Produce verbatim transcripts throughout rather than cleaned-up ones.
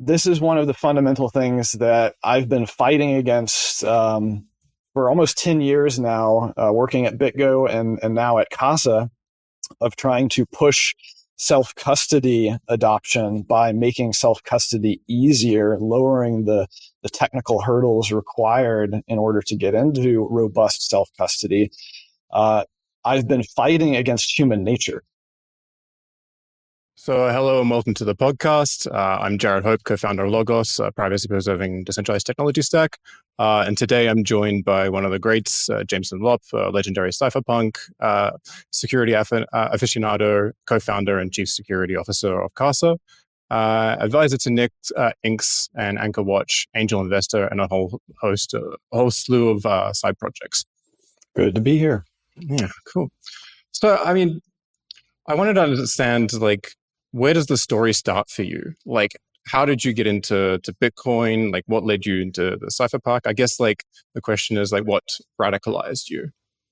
this is one of the fundamental things that I've been fighting against um, for almost ten years now, uh, working at BitGo and, and now at Casa, of trying to push self-custody adoption by making self-custody easier, lowering the, the technical hurdles required in order to get into robust self-custody. Uh, I've been fighting against human nature. So hello and welcome to the podcast. Uh, I'm Jared Hope, co-founder of Logos, a privacy-preserving decentralized technology stack. Uh, and today I'm joined by one of the greats, uh, Jameson Lopp, a legendary cypherpunk, uh, security aff- uh, aficionado, co-founder and chief security officer of Casa, uh, advisor to Nick, uh, Inks and Anchor Watch, angel investor, and a whole host, uh, a whole slew of uh, side projects. Good to be here. Yeah, cool. So, I mean, I wanted to understand, like, where does the story start for you? Like, how did you get into to Bitcoin? Like, what led you into the cypherpunk? I guess, like, the question is, like, what radicalized you?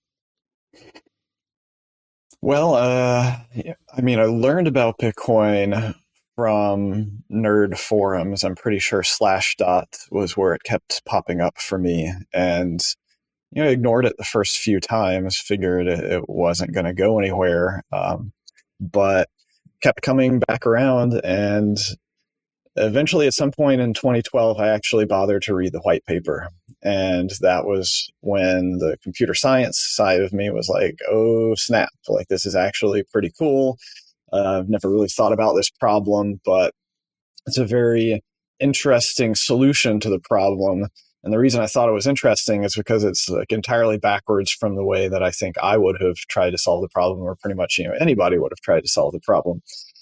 Well, uh, I mean, I learned about Bitcoin from nerd forums. I'm pretty sure Slashdot was where it kept popping up for me. And, you know, I ignored it the first few times, figured it, it wasn't going to go anywhere. Um, but kept coming back around, and eventually at some point in twenty twelve, I actually bothered to read the white paper. And that was when the computer science side of me was like, oh, snap, like this is actually pretty cool. Uh, I've never really thought about this problem, but it's a very interesting solution to the problem. And the reason I thought it was interesting is because it's like entirely backwards from the way that I think I would have tried to solve the problem, or pretty much, you know, anybody would have tried to solve the problem.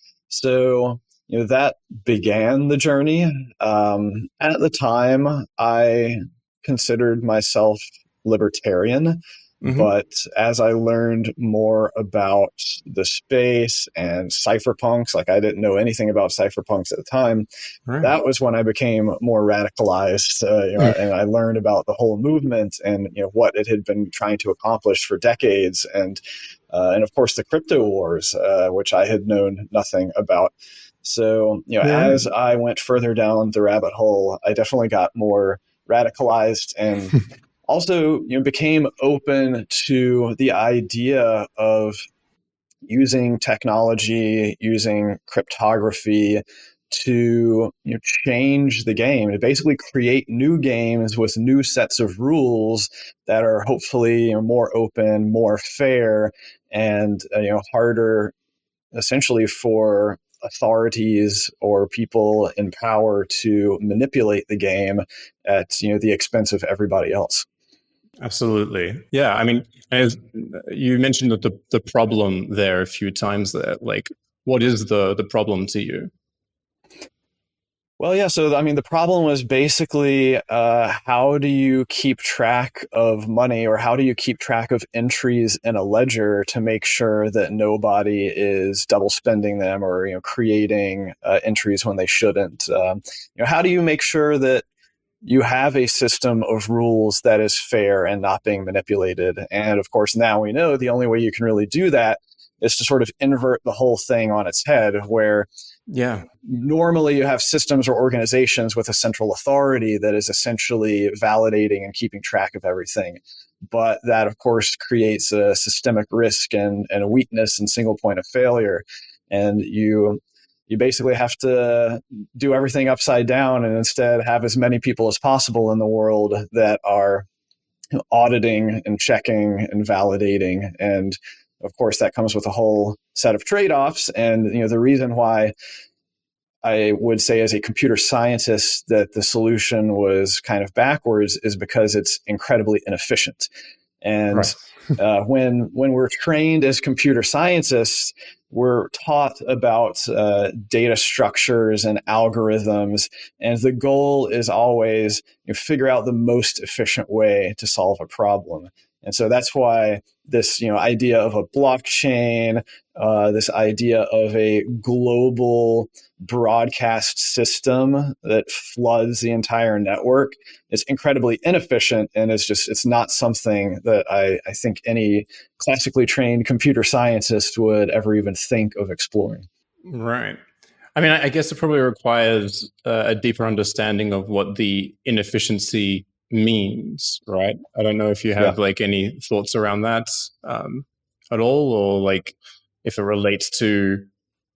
So, you know, that began the journey. Um, at the time, I considered myself libertarian. Mm-hmm. But as I learned more about the space and cypherpunks, like I didn't know anything about cypherpunks at the time, right. That was when I became more radicalized, uh, you know, mm. and I learned about the whole movement and, you know, what it had been trying to accomplish for decades, and uh, and of course the crypto wars, uh, which I had known nothing about. So, you know, yeah. as I went further down the rabbit hole, I definitely got more radicalized and also, you know, became open to the idea of using technology, using cryptography to, you know, change the game, to basically create new games with new sets of rules that are hopefully, you know, more open, more fair, and uh, you know, harder, essentially, for authorities or people in power to manipulate the game at, you know, the expense of everybody else. Absolutely. Yeah. I mean, as you mentioned the, the problem there a few times there, like, what is the, the problem to you? Well, yeah. So, I mean, the problem was basically uh, how do you keep track of money, or how do you keep track of entries in a ledger to make sure that nobody is double spending them, or, you know, creating uh, entries when they shouldn't? Um, you know, how do you make sure that you have a system of rules that is fair and not being manipulated? And of course, now we know the only way you can really do that is to sort of invert the whole thing on its head, where yeah, normally you have systems or organizations with a central authority that is essentially validating and keeping track of everything. But that, of course, creates a systemic risk and, and a weakness and single point of failure. And you You basically have to do everything upside down and instead have as many people as possible in the world that are auditing and checking and validating. And of course, that comes with a whole set of trade-offs. And, you know, the reason why I would say as a computer scientist that the solution was kind of backwards is because it's incredibly inefficient. And right. uh, when when we're trained as computer scientists, we're taught about uh, data structures and algorithms, and the goal is always, you know, figure out the most efficient way to solve a problem. And so that's why this, you know, idea of a blockchain, uh, this idea of a global broadcast system that floods the entire network is incredibly inefficient, and it's just, it's not something that I, I think any classically trained computer scientist would ever even think of exploring. Right. I mean, I, I guess it probably requires uh, a deeper understanding of what the inefficiency means, right? I don't know if you Yeah. have like any thoughts around that um, at all, or like if it relates to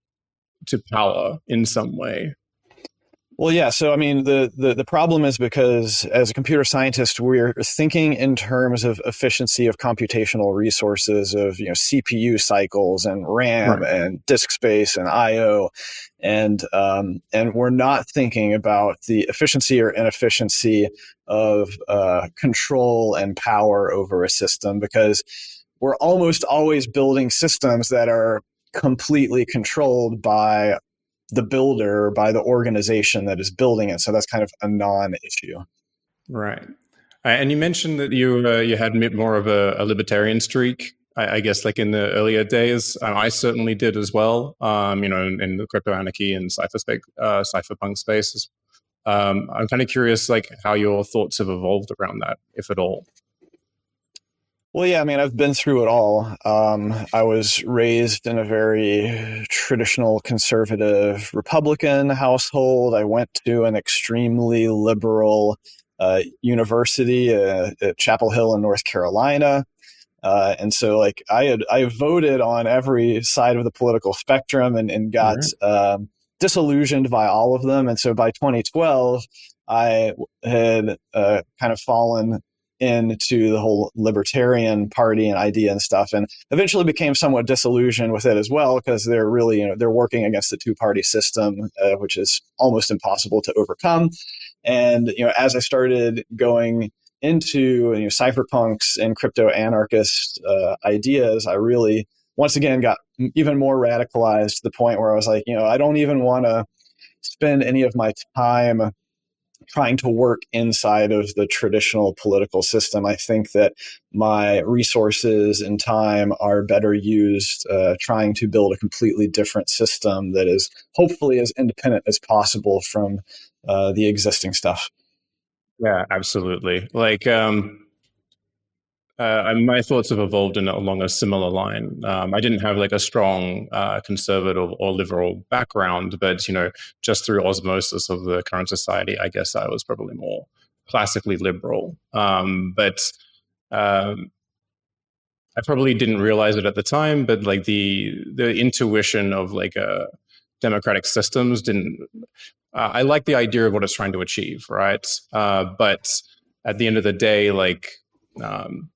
to power in some way. Well, yeah. So, I mean, the, the, the problem is because as a computer scientist, we're thinking in terms of efficiency of computational resources, of you know C P U cycles and RAM Right. and disk space and I O, and um, and we're not thinking about the efficiency or inefficiency of uh, control and power over a system, because we're almost always building systems that are completely controlled by the builder, by the organization that is building it. So that's kind of a non-issue. Right. Uh, And you mentioned that you uh, you had more of a, a libertarian streak. I, I guess, like in the earlier days, um, I certainly did as well. Um, you know, in, in the crypto anarchy and cypherspace, uh, cypherpunk spaces. Um, I'm kind of curious, like how your thoughts have evolved around that, if at all. Well, yeah, I mean, I've been through it all. Um, I was raised in a very traditional conservative Republican household. I went to an extremely liberal uh, university uh, at Chapel Hill in North Carolina. Uh, and so, like, I had I voted on every side of the political spectrum, and, and got Right. um, disillusioned by all of them. And so by twenty twelve, I had uh, kind of fallen into the whole libertarian party and idea and stuff, and eventually became somewhat disillusioned with it as well, because they're really, you know, they're working against the two party system, uh, which is almost impossible to overcome. And you know, as I started going into you know, cypherpunks and crypto anarchist uh, ideas, I really once again got even more radicalized to the point where I was like, you know, I don't even want to spend any of my time trying to work inside of the traditional political system. I think that my resources and time are better used uh, trying to build a completely different system that is hopefully as independent as possible from uh, the existing stuff. Yeah, absolutely. Like, um, uh, my thoughts have evolved in along a similar line. Um, I didn't have like a strong uh, conservative or liberal background, but you know, just through osmosis of the current society, I guess I was probably more classically liberal. Um, but um, I probably didn't realize it at the time. But like the the intuition of like a democratic systems didn't. Uh, I like the idea of what it's trying to achieve, right? Uh, but at the end of the day, like. Um,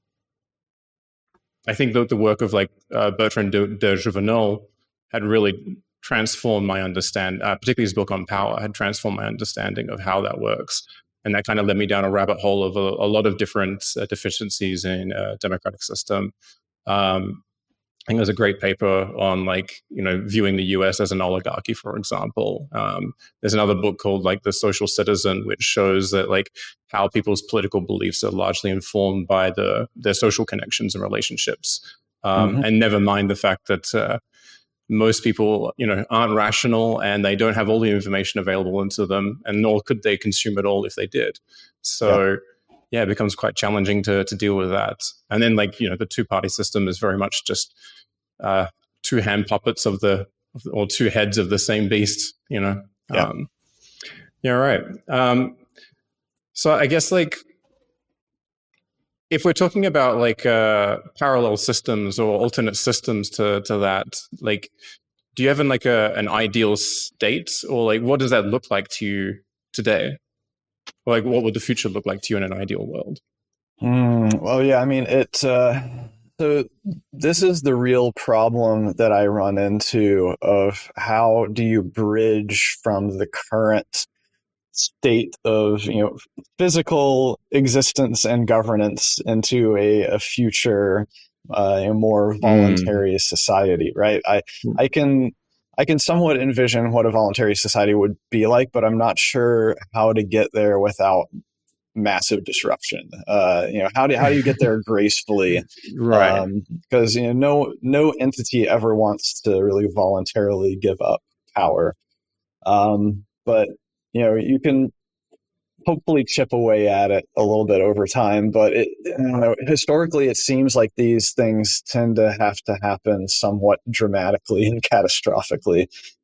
I think that the work of like uh, Bertrand de, de Jouvenel had really transformed my understand, uh, particularly his book on power, had transformed my understanding of how that works, and that kind of led me down a rabbit hole of a, a lot of different uh, deficiencies in a democratic system. Um, I think there's a great paper on like, you know, viewing the U S as an oligarchy, for example. Um, there's another book called like The Social Citizen, which shows that like how people's political beliefs are largely informed by the their social connections and relationships. Um, Mm-hmm. and never mind the fact that uh, most people, you know, aren't rational and they don't have all the information available to them, and nor could they consume it all if they did. Yeah. So yeah, it becomes quite challenging to to deal with that. And then like, you know, the two party system is very much just uh, two hand puppets of the, or two heads of the same beast, you know? Yeah. Um, yeah, right. Um, so I guess like, if we're talking about like uh, parallel systems or alternate systems to, to that, like, do you have an, like a, an ideal state, or like, what does that look like to you today? Or like, what would the future look like to you in an ideal world? Mm, well, yeah, I mean, it, uh, so this is the real problem that I run into, of how do you bridge from the current state of, you know, physical existence and governance into a, a future, uh, a more Mm. voluntary society, right? I, I can, I can somewhat envision what a voluntary society would be like, but I'm not sure how to get there without massive disruption. Uh, you know, how do how do you get there gracefully? Right. Um, because you know, no no entity ever wants to really voluntarily give up power. Um, but you know, you can hopefully chip away at it a little bit over time. But it, I don't know, historically, it seems like these things tend to have to happen somewhat dramatically and catastrophically.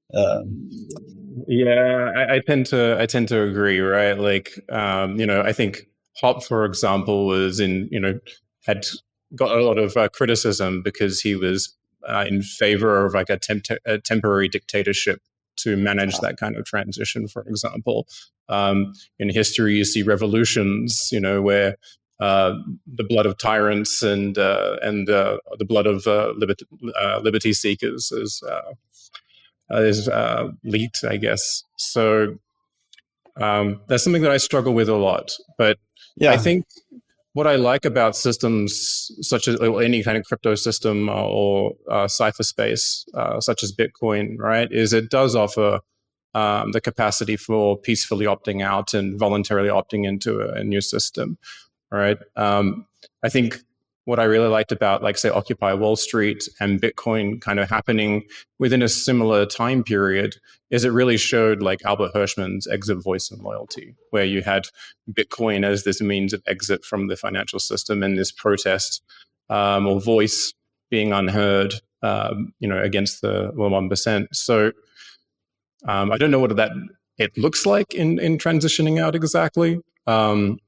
Um, Yeah, I, I tend to I tend to agree, right? Like, um, you know, I think Hop, for example, was in you know had got a lot of uh, criticism because he was uh, in favor of like a, temp- a temporary dictatorship to manage that kind of transition. For example, um, in history, you see revolutions, you know, where uh, the blood of tyrants and uh, and uh, the blood of uh, liberty, uh, liberty seekers is. Uh, uh, is uh, leaked, I guess. So um, that's something that I struggle with a lot. But yeah. I think what I like about systems such as any kind of crypto system or uh, cypherspace, uh, such as Bitcoin, right, is it does offer um, the capacity for peacefully opting out and voluntarily opting into a, a new system, right? Um, I think what I really liked about, like, say, Occupy Wall Street and Bitcoin kind of happening within a similar time period is it really showed, like, Albert Hirschman's exit, voice, and loyalty, where you had Bitcoin as this means of exit from the financial system and this protest um, or voice being unheard, um, you know, against the one percent. So um, I don't know what that it looks like in, in transitioning out exactly. Um,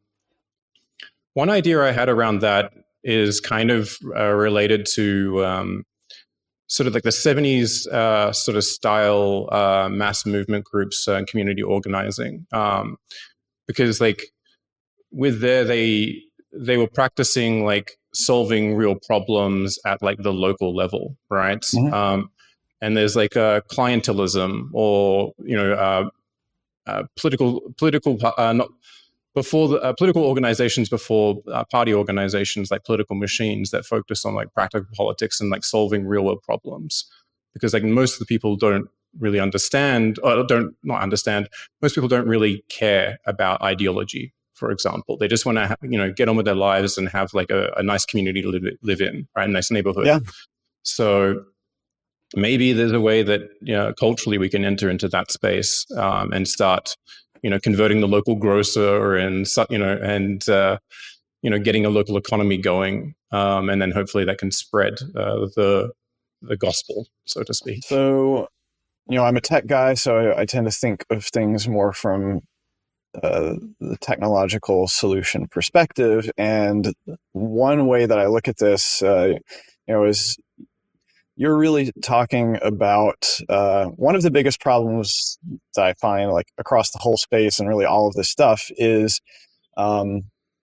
one idea I had around that is kind of uh, related to um, sort of like the seventies uh, sort of style uh, mass movement groups uh, and community organizing. Um, because like with there, they they were practicing like solving real problems at like the local level, right? Mhm. Um, and there's like a clientelism or, you know, uh, uh, political, political, uh, not before the uh, political organizations before uh, party organizations, like political machines that focus on like practical politics and like solving real world problems, because like most of the people don't really understand or don't not understand most people don't really care about ideology, for example. They just want to you know get on with their lives and have like a, a nice community to live, live in, right? A nice neighborhood. Yeah. So maybe there's a way that, you know, culturally we can enter into that space um, and start, you know, converting the local grocer and, you know, and, uh, you know, getting a local economy going. Um, and then hopefully that can spread uh, the, the gospel, so to speak. So, you know, I'm a tech guy, so I, I tend to think of things more from uh, the technological solution perspective. And one way that I look at this, uh, you know, is you're really talking about uh, one of the biggest problems that I find, like, across the whole space and really all of this stuff is um,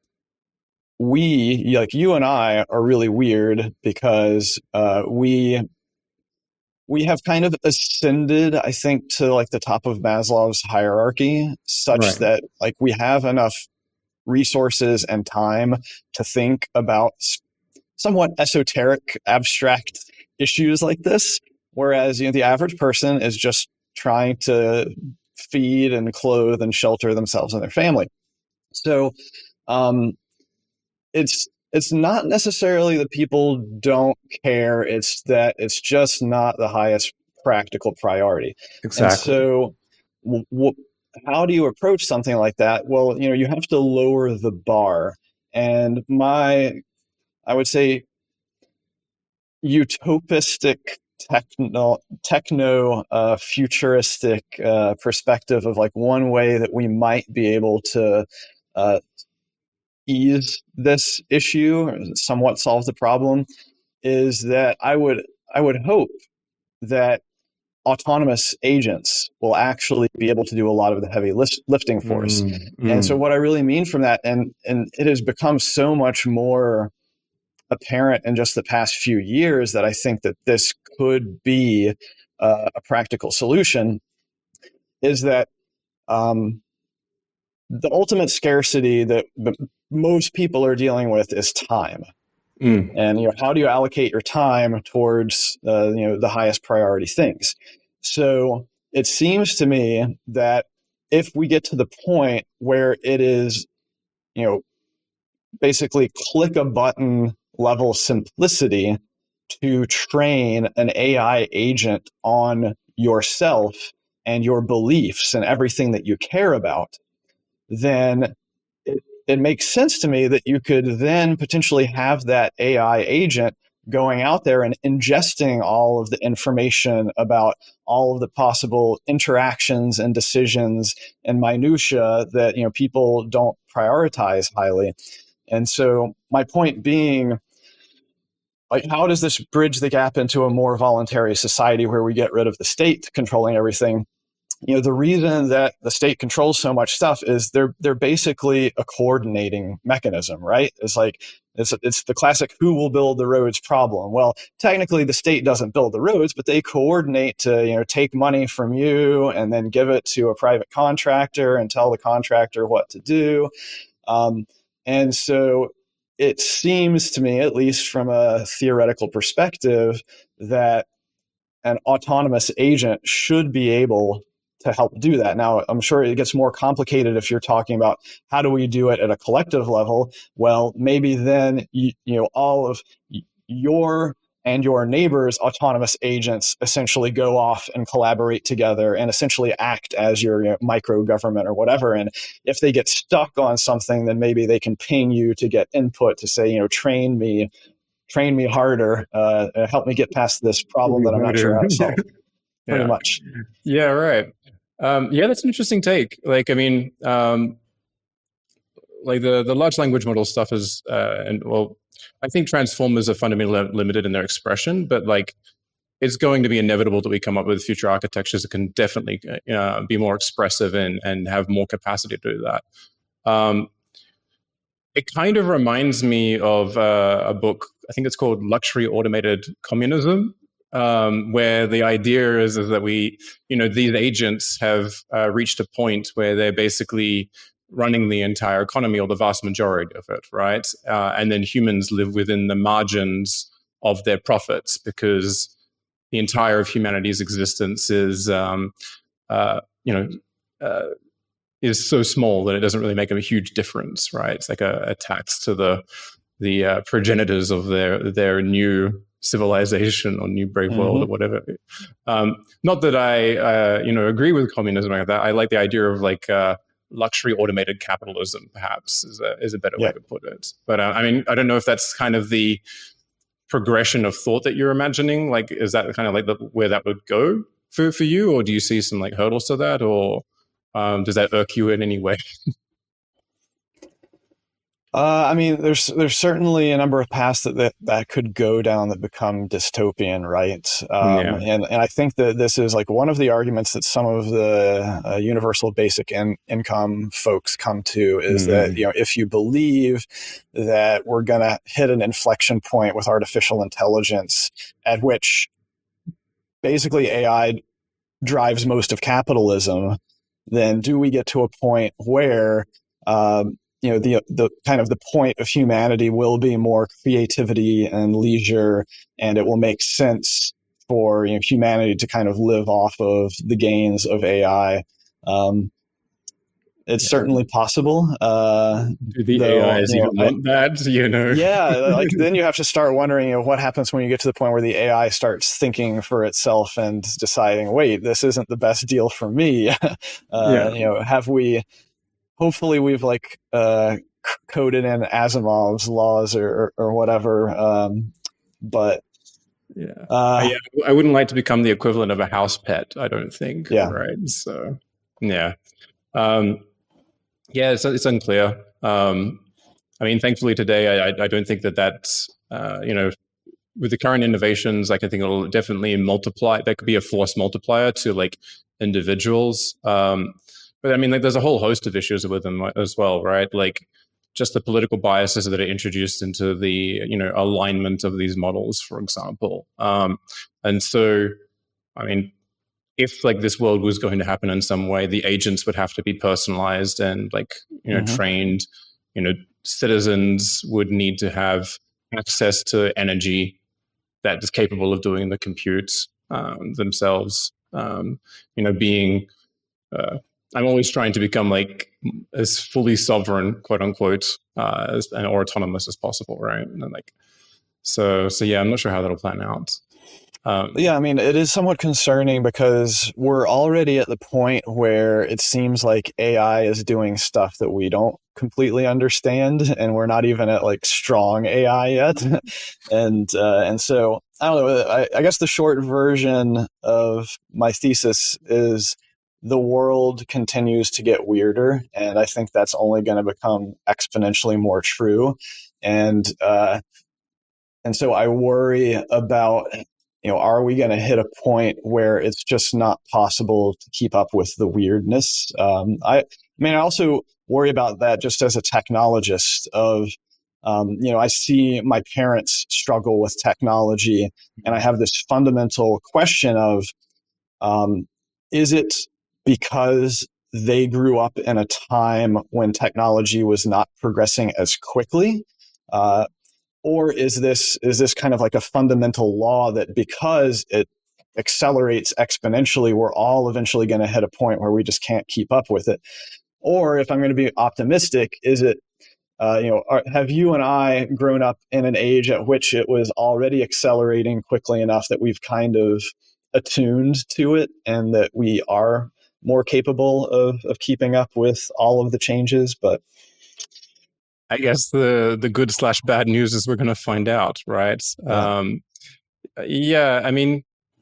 we, like you and I, are really weird because uh, we we have kind of ascended, I think, to like the top of Maslow's hierarchy, such right. that like we have enough resources and time to think about somewhat esoteric, abstract issues like this. Whereas, you know, the average person is just trying to feed and clothe and shelter themselves and their family. So um, it's it's not necessarily that people don't care. It's that it's just not the highest practical priority. Exactly. And so w- w- how do you approach something like that? Well, you know, you have to lower the bar. And my, I would say, utopistic techno techno uh, futuristic uh, perspective of like one way that we might be able to uh, ease this issue, somewhat solve the problem, is that I would I would hope that autonomous agents will actually be able to do a lot of the heavy lift, lifting for us. Mm, mm. And so what I really mean from that, and and it has become so much more apparent in just the past few years that I think that this could be uh, a practical solution, is that um, the ultimate scarcity that most people are dealing with is time. Mm. And, you know, how do you allocate your time towards, uh, you know, the highest priority things? So it seems to me that if we get to the point where it is, you know, basically click a button level simplicity to train an A I agent on yourself and your beliefs and everything that you care about, then it, it makes sense to me that you could then potentially have that A I agent going out there and ingesting all of the information about all of the possible interactions and decisions and minutia that, you know, people don't prioritize highly. And so my point being, like, how does this bridge the gap into a more voluntary society where we get rid of the state controlling everything? You know, the reason that the state controls so much stuff is they're they're basically a coordinating mechanism, right? It's like it's it's the classic who will build the roads problem. Well, technically the state doesn't build the roads, but they coordinate to, you know, take money from you and then give it to a private contractor and tell the contractor what to do. Um, and so it seems to me, at least from a theoretical perspective, that an autonomous agent should be able to help do that. Now, I'm sure it gets more complicated if you're talking about how do we do it at a collective level. Well, maybe then, you, you know, all of your and your neighbors' autonomous agents essentially go off and collaborate together and essentially act as your, you know, micro government or whatever. And if they get stuck on something, then maybe they can ping you to get input to say, you know, train me, train me harder, uh, help me get past this problem that I'm not sure how to solve. Pretty yeah. much. Yeah, right. Um, yeah, that's an interesting take. Like, I mean, um, like the, the large language model stuff is, uh, and well, I think transformers are fundamentally limited in their expression, but like it's going to be inevitable that we come up with future architectures that can definitely uh, be more expressive and, and have more capacity to do that. Um, it kind of reminds me of uh, a book, I think it's called Luxury Automated Communism, um, where the idea is, is that we, you know, these agents have uh, reached a point where they're basically running the entire economy or the vast majority of it, right? Uh, and then humans live within the margins of their profits because the entire of humanity's existence is, um, uh, you know, uh, is so small that it doesn't really make a huge difference, right? It's like a, a tax to the the uh, progenitors of their their new civilization or new brave world, mm-hmm. or whatever. Um, not that I, uh, you know, agree with communism like that. I like the idea of like uh, luxury automated capitalism, perhaps, is a, is a better yeah. way to put it. But uh, I mean, I don't know if that's kind of the progression of thought that you're imagining. Like, is that kind of like the, where that would go for, for you? Or do you see some like hurdles to that? Or um, does that irk you in any way? Uh, I mean, there's there's certainly a number of paths that, that, that could go down that become dystopian, right? Um, yeah. And and I think that this is like one of the arguments that some of the uh, universal basic in, income folks come to is mm-hmm. that, you know, if you believe that we're going to hit an inflection point with artificial intelligence at which basically A I drives most of capitalism, then do we get to a point where um, you know, the the kind of the point of humanity will be more creativity and leisure, and it will make sense for, you know, humanity to kind of live off of the gains of A I. Um, it's yeah. certainly possible. Uh, Do the though, A Is you know, even want that? You know, yeah. Like then you have to start wondering, you know, what happens when you get to the point where the A I starts thinking for itself and deciding, wait, this isn't the best deal for me. uh, yeah. You know, have we? Hopefully we've like uh, coded in Asimov's laws or, or, or whatever. Um, but yeah. Uh, yeah, I wouldn't like to become the equivalent of a house pet, I don't think. Yeah. Right. So, yeah. Um, yeah, it's, it's unclear. Um, I mean, thankfully today, I, I don't think that that's, uh, you know, with the current innovations, like I think it'll definitely multiply. That could be a force multiplier to like individuals. Um, But I mean, like, there's a whole host of issues with them as well, right? Like, just the political biases that are introduced into the, you know, alignment of these models, for example. Um, and so, I mean, if like this world was going to happen in some way, the agents would have to be personalized and like, you know, mm-hmm. trained. You know, citizens would need to have access to energy that is capable of doing the computes um, themselves. Um, you know, being uh, I'm always trying to become like as fully sovereign, quote unquote, uh, as, or autonomous as possible, right? And like, so, so yeah, I'm not sure how that'll plan out. Um, Yeah, I mean, it is somewhat concerning because we're already at the point where it seems like A I is doing stuff that we don't completely understand, and we're not even at like strong A I yet. and uh, and so I don't know. I, I guess the short version of my thesis is the world continues to get weirder, and I think that's only going to become exponentially more true. And uh, and so I worry about, you know, are we going to hit a point where it's just not possible to keep up with the weirdness? Um, I, I mean, I also worry about that just as a technologist of, um, you know, I see my parents struggle with technology, and I have this fundamental question of, um, is it because they grew up in a time when technology was not progressing as quickly? Uh, or is this is this kind of like a fundamental law that because it accelerates exponentially, we're all eventually going to hit a point where we just can't keep up with it? Or if I'm going to be optimistic, is it, uh, you know, are, have you and I grown up in an age at which it was already accelerating quickly enough that we've kind of attuned to it and that we are more capable of, of keeping up with all of the changes? But I guess the the good slash bad news is we're going to find out, right? yeah. Um, yeah, I mean,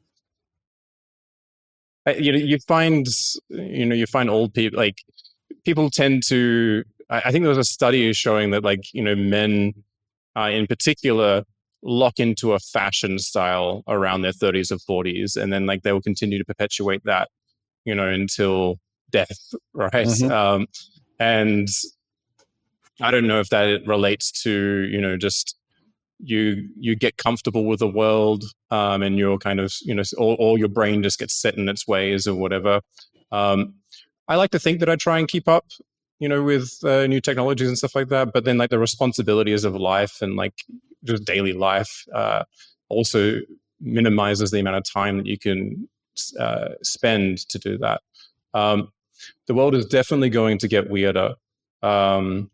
you know, you find you know you find old people like people tend to. I, I think there was a study showing that like you know men uh, in particular lock into a fashion style around their thirties or forties, and then like they will continue to perpetuate that, you know, until death, right? Mm-hmm. Um, and I don't know if that relates to, you know, just you you get comfortable with the world, um, and you're kind of, you know, all, all your brain just gets set in its ways or whatever. Um, I like to think that I try and keep up, you know, with uh, new technologies and stuff like that. But then like the responsibilities of life and like just daily life uh, also minimizes the amount of time that you can uh, spend to do that. Um, the world is definitely going to get weirder. Um,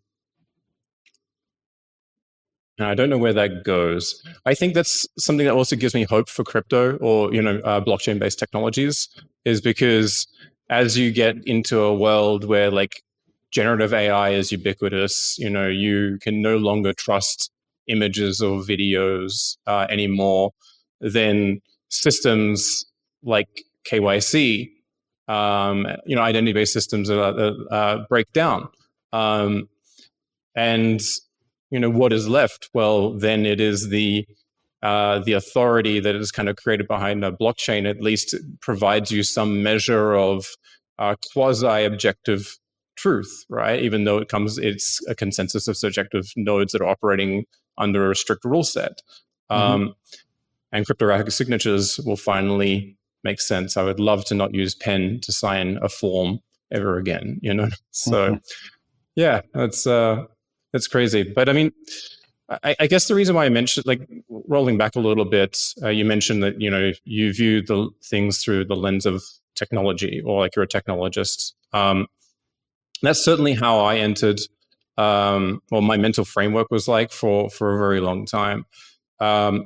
and I don't know where that goes. I think that's something that also gives me hope for crypto or, you know, uh, blockchain-based technologies, is because as you get into a world where like generative A I is ubiquitous, you know, you can no longer trust images or videos uh, anymore, then systems like K Y C, um, you know, identity-based systems uh, uh, break down. Um, and you know what is left? Well, then it is the uh, the authority that is kind of created behind a blockchain. At least provides you some measure of uh, quasi-objective truth, right? Even though it comes, it's a consensus of subjective nodes that are operating under a strict rule set. Mm-hmm. Um, and cryptographic signatures will finally make sense. I would love to not use pen to sign a form ever again. You know, so yeah, that's. Uh, That's crazy. But I mean, I, I guess the reason why I mentioned, like rolling back a little bit, uh, you mentioned that, you know, you view the things through the lens of technology, or like you're a technologist. Um, that's certainly how I entered, um, well, my mental framework was like for, for a very long time. Um,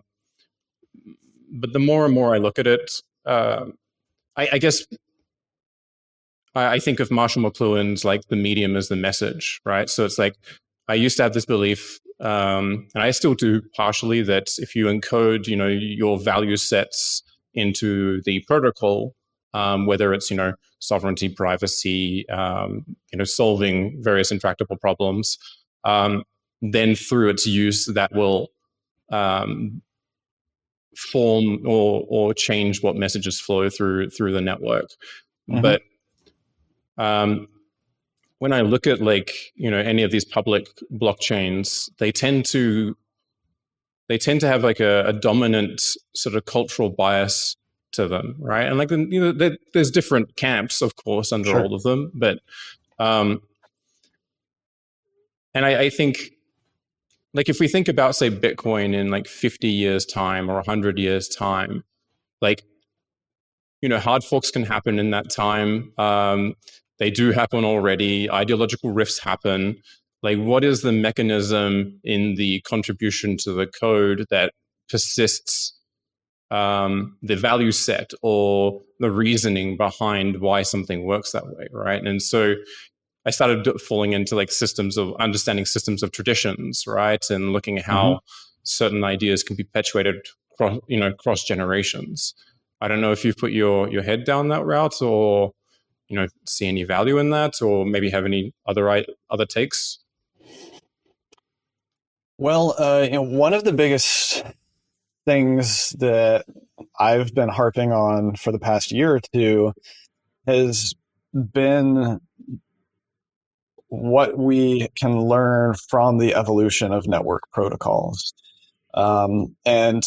but the more and more I look at it, uh, I, I guess I, I think of Marshall McLuhan's like the medium as the message, right? So it's like, I used to have this belief, um, and I still do partially, that if you encode, you know, your value sets into the protocol, um, whether it's, you know, sovereignty, privacy, um, you know, solving various intractable problems, um, then through its use, that will um, form or or change what messages flow through through the network. Mm-hmm. But um, when I look at like, you know, any of these public blockchains, they tend to they tend to have like a, a dominant sort of cultural bias to them, right? And like, you know, there, there's different camps, of course, under Sure. all of them, but um, and I, I think, like, if we think about, say, Bitcoin in like fifty years time or one hundred years time, like, you know, hard forks can happen in that time. Um, they do happen already. Ideological rifts happen. Like, what is the mechanism in the contribution to the code that persists um, the value set or the reasoning behind why something works that way, right? And so I started falling into like systems of understanding systems of traditions, right, and looking at how mm-hmm. certain ideas can be perpetuated, cross, you know, cross generations. I don't know if you've put your your head down that route, or you know, see any value in that, or maybe have any other other takes. Well, uh, you know, one of the biggest things that I've been harping on for the past year or two has been what we can learn from the evolution of network protocols. Um, and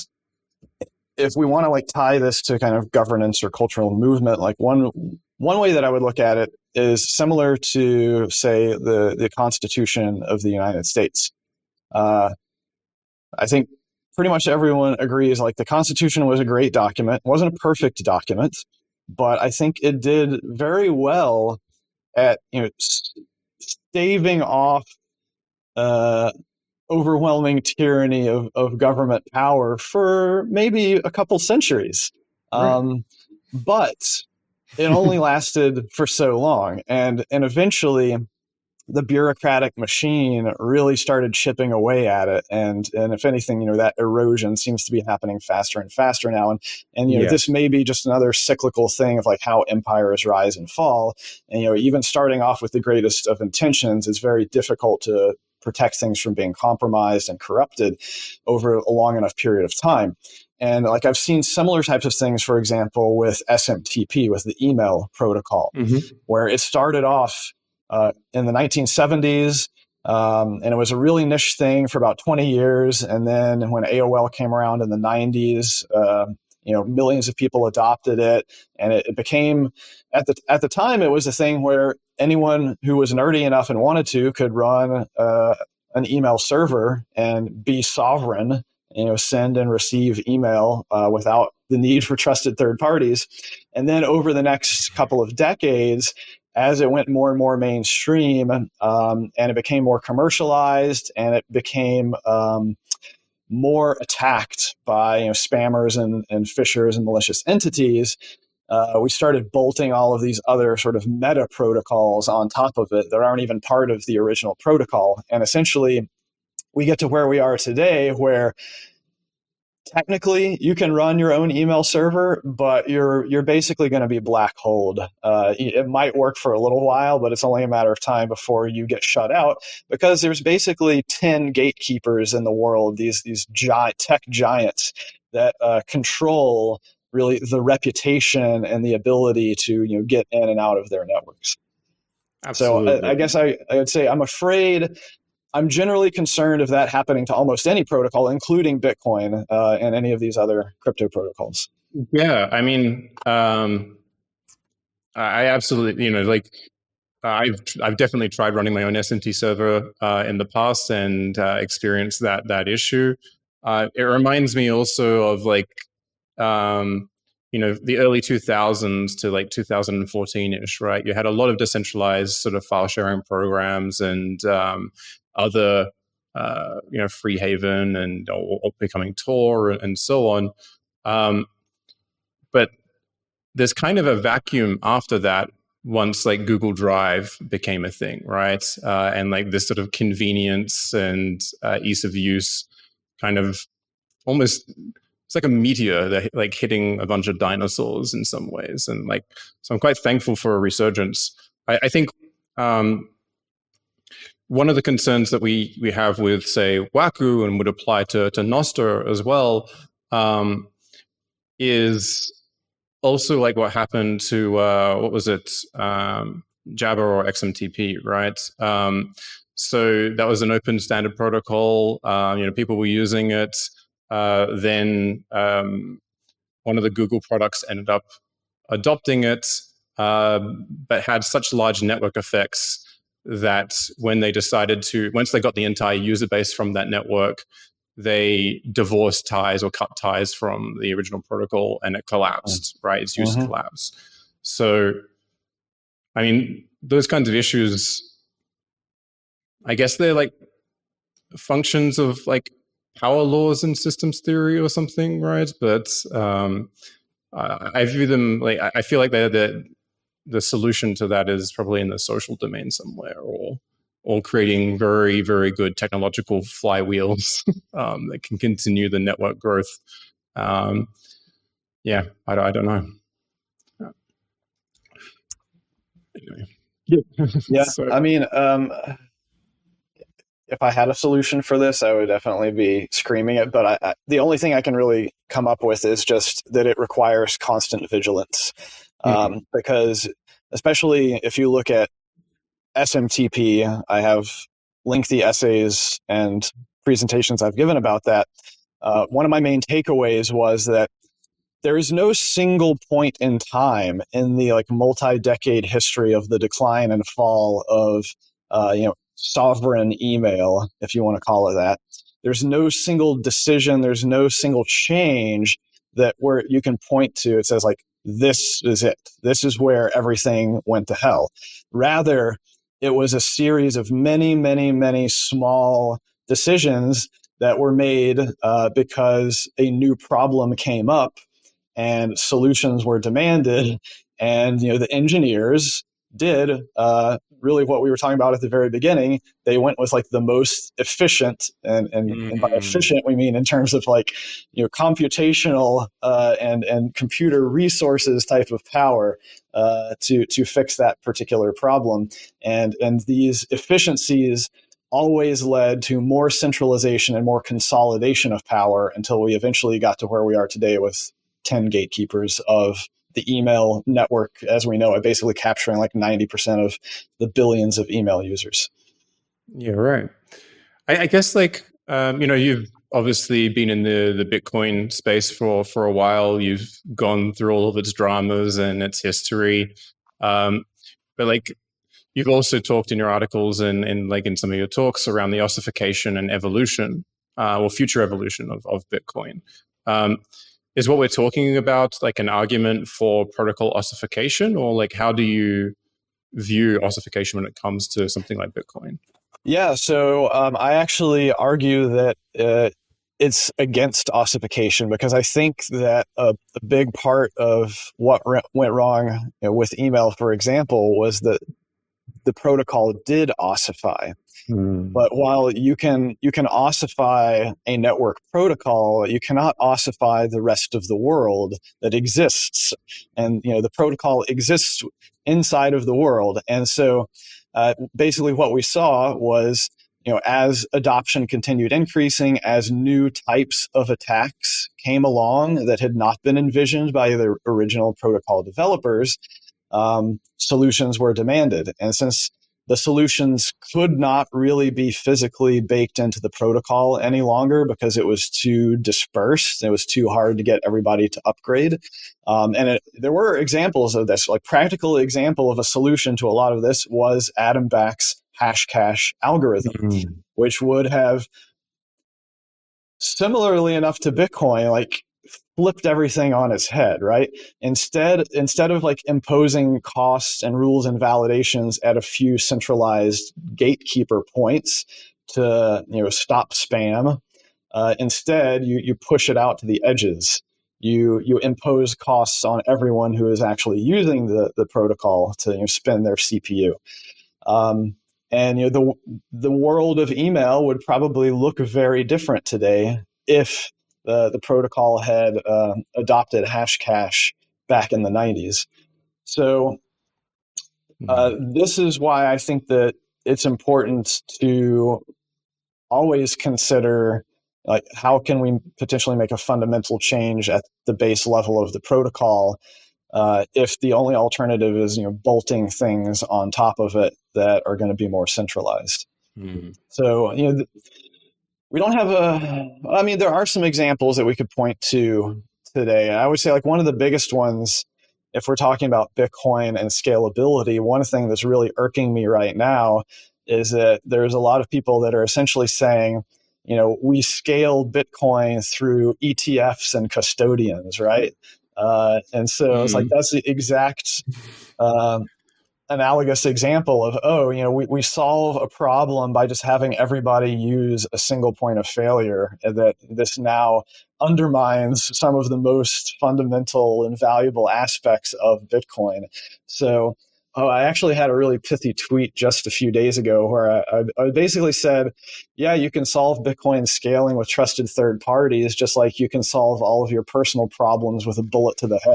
if we want to like tie this to kind of governance or cultural movement, like one one way that I would look at it is similar to, say, the, the Constitution of the United States. Uh, I think pretty much everyone agrees like the Constitution was a great document. It wasn't a perfect document, but I think it did very well at, you know, staving off uh, overwhelming tyranny of, of government power for maybe a couple centuries. Right. Um, but it only lasted for so long. And, and eventually the bureaucratic machine really started chipping away at it. And, and if anything, you know, that erosion seems to be happening faster and faster now. And, and, you know, yes. this may be just another cyclical thing of like how empires rise and fall. And, you know, even starting off with the greatest of intentions is very difficult to protect things from being compromised and corrupted over a long enough period of time. And like I've seen similar types of things, for example, with S M T P, with the email protocol, mm-hmm. where it started off uh, in the nineteen seventies, um, and it was a really niche thing for about twenty years. And then when A O L came around in the nineties, uh, you know, millions of people adopted it, and it, it became, at the at the time, it was a thing where anyone who was nerdy enough and wanted to could run uh, an email server and be sovereign, you know, send and receive email uh, without the need for trusted third parties. And then over the next couple of decades, as it went more and more mainstream, um, and it became more commercialized, and it became um, more attacked by, you know, spammers and, and phishers and malicious entities, uh, we started bolting all of these other sort of meta protocols on top of it that aren't even part of the original protocol. And essentially, we get to where we are today, where technically you can run your own email server, but you're you're basically going to be black holed. Uh, it might work for a little while, but it's only a matter of time before you get shut out, because there's basically ten gatekeepers in the world, these these gi- tech giants that uh, control really the reputation and the ability to, you know, get in and out of their networks. Absolutely. So I, I guess I, I would say I'm afraid I'm generally concerned of that happening to almost any protocol, including Bitcoin uh, and any of these other crypto protocols. Yeah, I mean, um, I absolutely, you know, like I've I've definitely tried running my own S M T server uh, in the past and uh, experienced that that issue. Uh, it reminds me also of like, um, you know, the early two thousands to like two thousand fourteen-ish, right? You had a lot of decentralized sort of file sharing programs and um, other, uh, you know, Freehaven and or, or becoming Tor and so on. Um, but there's kind of a vacuum after that once like Google Drive became a thing, right? Uh, and like this sort of convenience and uh, ease of use kind of almost, it's like a meteor that like hitting a bunch of dinosaurs in some ways. And like, so I'm quite thankful for a resurgence. I, I think um, one of the concerns that we we have with, say, Waku and would apply to, to Nostr as well um, is also like what happened to, uh, what was it, um, Jabber or X M T P, right? Um, so that was an open standard protocol. Uh, you know, people were using it. Uh, then um, one of the Google products ended up adopting it, uh, but had such large network effects that when they decided to, once they got the entire user base from that network, they divorced ties or cut ties from the original protocol, and it collapsed, right? Its use mm-hmm. collapsed. So, I mean, those kinds of issues, I guess they're like functions of like power laws in systems theory or something, right? But um, I, I view them like I feel like they're the the solution to that is probably in the social domain somewhere, or or creating very very good technological flywheels um, that can continue the network growth. Um, yeah, I, I don't know. Anyway. Yeah, so, I mean, um, if I had a solution for this, I would definitely be screaming it. But I, I, the only thing I can really come up with is just that it requires constant vigilance. Um, mm-hmm. Because especially if you look at S M T P, I have lengthy essays and presentations I've given about that. Uh, one of my main takeaways was that there is no single point in time in the like multi-decade history of the decline and fall of uh, you know sovereign email, if you want to call it that. There's no single decision, there's no single change that where you can point to. It says like, this is it. This is where everything went to hell. Rather, it was a series of many, many, many small decisions that were made uh, because a new problem came up and solutions were demanded. And, you know, the engineers did uh, really what we were talking about at the very beginning. They went with like the most efficient, and and, mm. and by efficient we mean in terms of like, you know, computational uh, and and computer resources type of power uh, to to fix that particular problem. And and these efficiencies always led to more centralization and more consolidation of power until we eventually got to where we are today with ten gatekeepers of the email network as we know it, basically capturing like ninety percent of the billions of email users. Yeah, right. I, I guess like, um, you know, you've obviously been in the, the Bitcoin space for, for a while. You've gone through all of its dramas and its history. Um, but like, you've also talked in your articles and, and like in some of your talks around the ossification and evolution uh, or future evolution of, of Bitcoin. Um, Is what we're talking about like an argument for protocol ossification, or like how do you view ossification when it comes to something like Bitcoin? Yeah, so um, I actually argue that uh, it's against ossification because I think that a, a big part of what re- went wrong you know, with email, for example, was that the protocol did ossify. Hmm. But while you can you can ossify a network protocol, you cannot ossify the rest of the world that exists. And you know the protocol exists inside of the world. And so uh, basically what we saw was, you know, as adoption continued increasing, as new types of attacks came along that had not been envisioned by the original protocol developers, um, solutions were demanded. And since the solutions could not really be physically baked into the protocol any longer because it was too dispersed, it was too hard to get everybody to upgrade. Um, and it, there were examples of this, like practical example of a solution to a lot of this was Adam Back's Hashcash algorithm, mm-hmm. which would have, similarly enough to Bitcoin, like flipped everything on its head, right? Instead, instead of like imposing costs and rules and validations at a few centralized gatekeeper points to, you know, stop spam, uh, instead you you push it out to the edges. You you impose costs on everyone who is actually using the the protocol to, you know, spin their C P U. Um, and you know the the world of email would probably look very different today if the the protocol had uh, adopted Hashcash back in the nineties. So uh, this is why I think that it's important to always consider, like, how can we potentially make a fundamental change at the base level of the protocol uh, if the only alternative is, you know, bolting things on top of it that are going to be more centralized. Mm-hmm. So, you know, th- we don't have a, I mean, there are some examples that we could point to today. I would say like one of the biggest ones, if we're talking about Bitcoin and scalability, one thing that's really irking me right now is that there's a lot of people that are essentially saying, you know, we scale Bitcoin through E T Fs and custodians, right? Uh, and so mm. it's like, that's the exact, um, analogous example of, oh, you know, we, we solve a problem by just having everybody use a single point of failure, and that this now undermines some of the most fundamental and valuable aspects of Bitcoin. So oh, I actually had a really pithy tweet just a few days ago where I, I, I basically said, yeah, you can solve Bitcoin scaling with trusted third parties, just like you can solve all of your personal problems with a bullet to the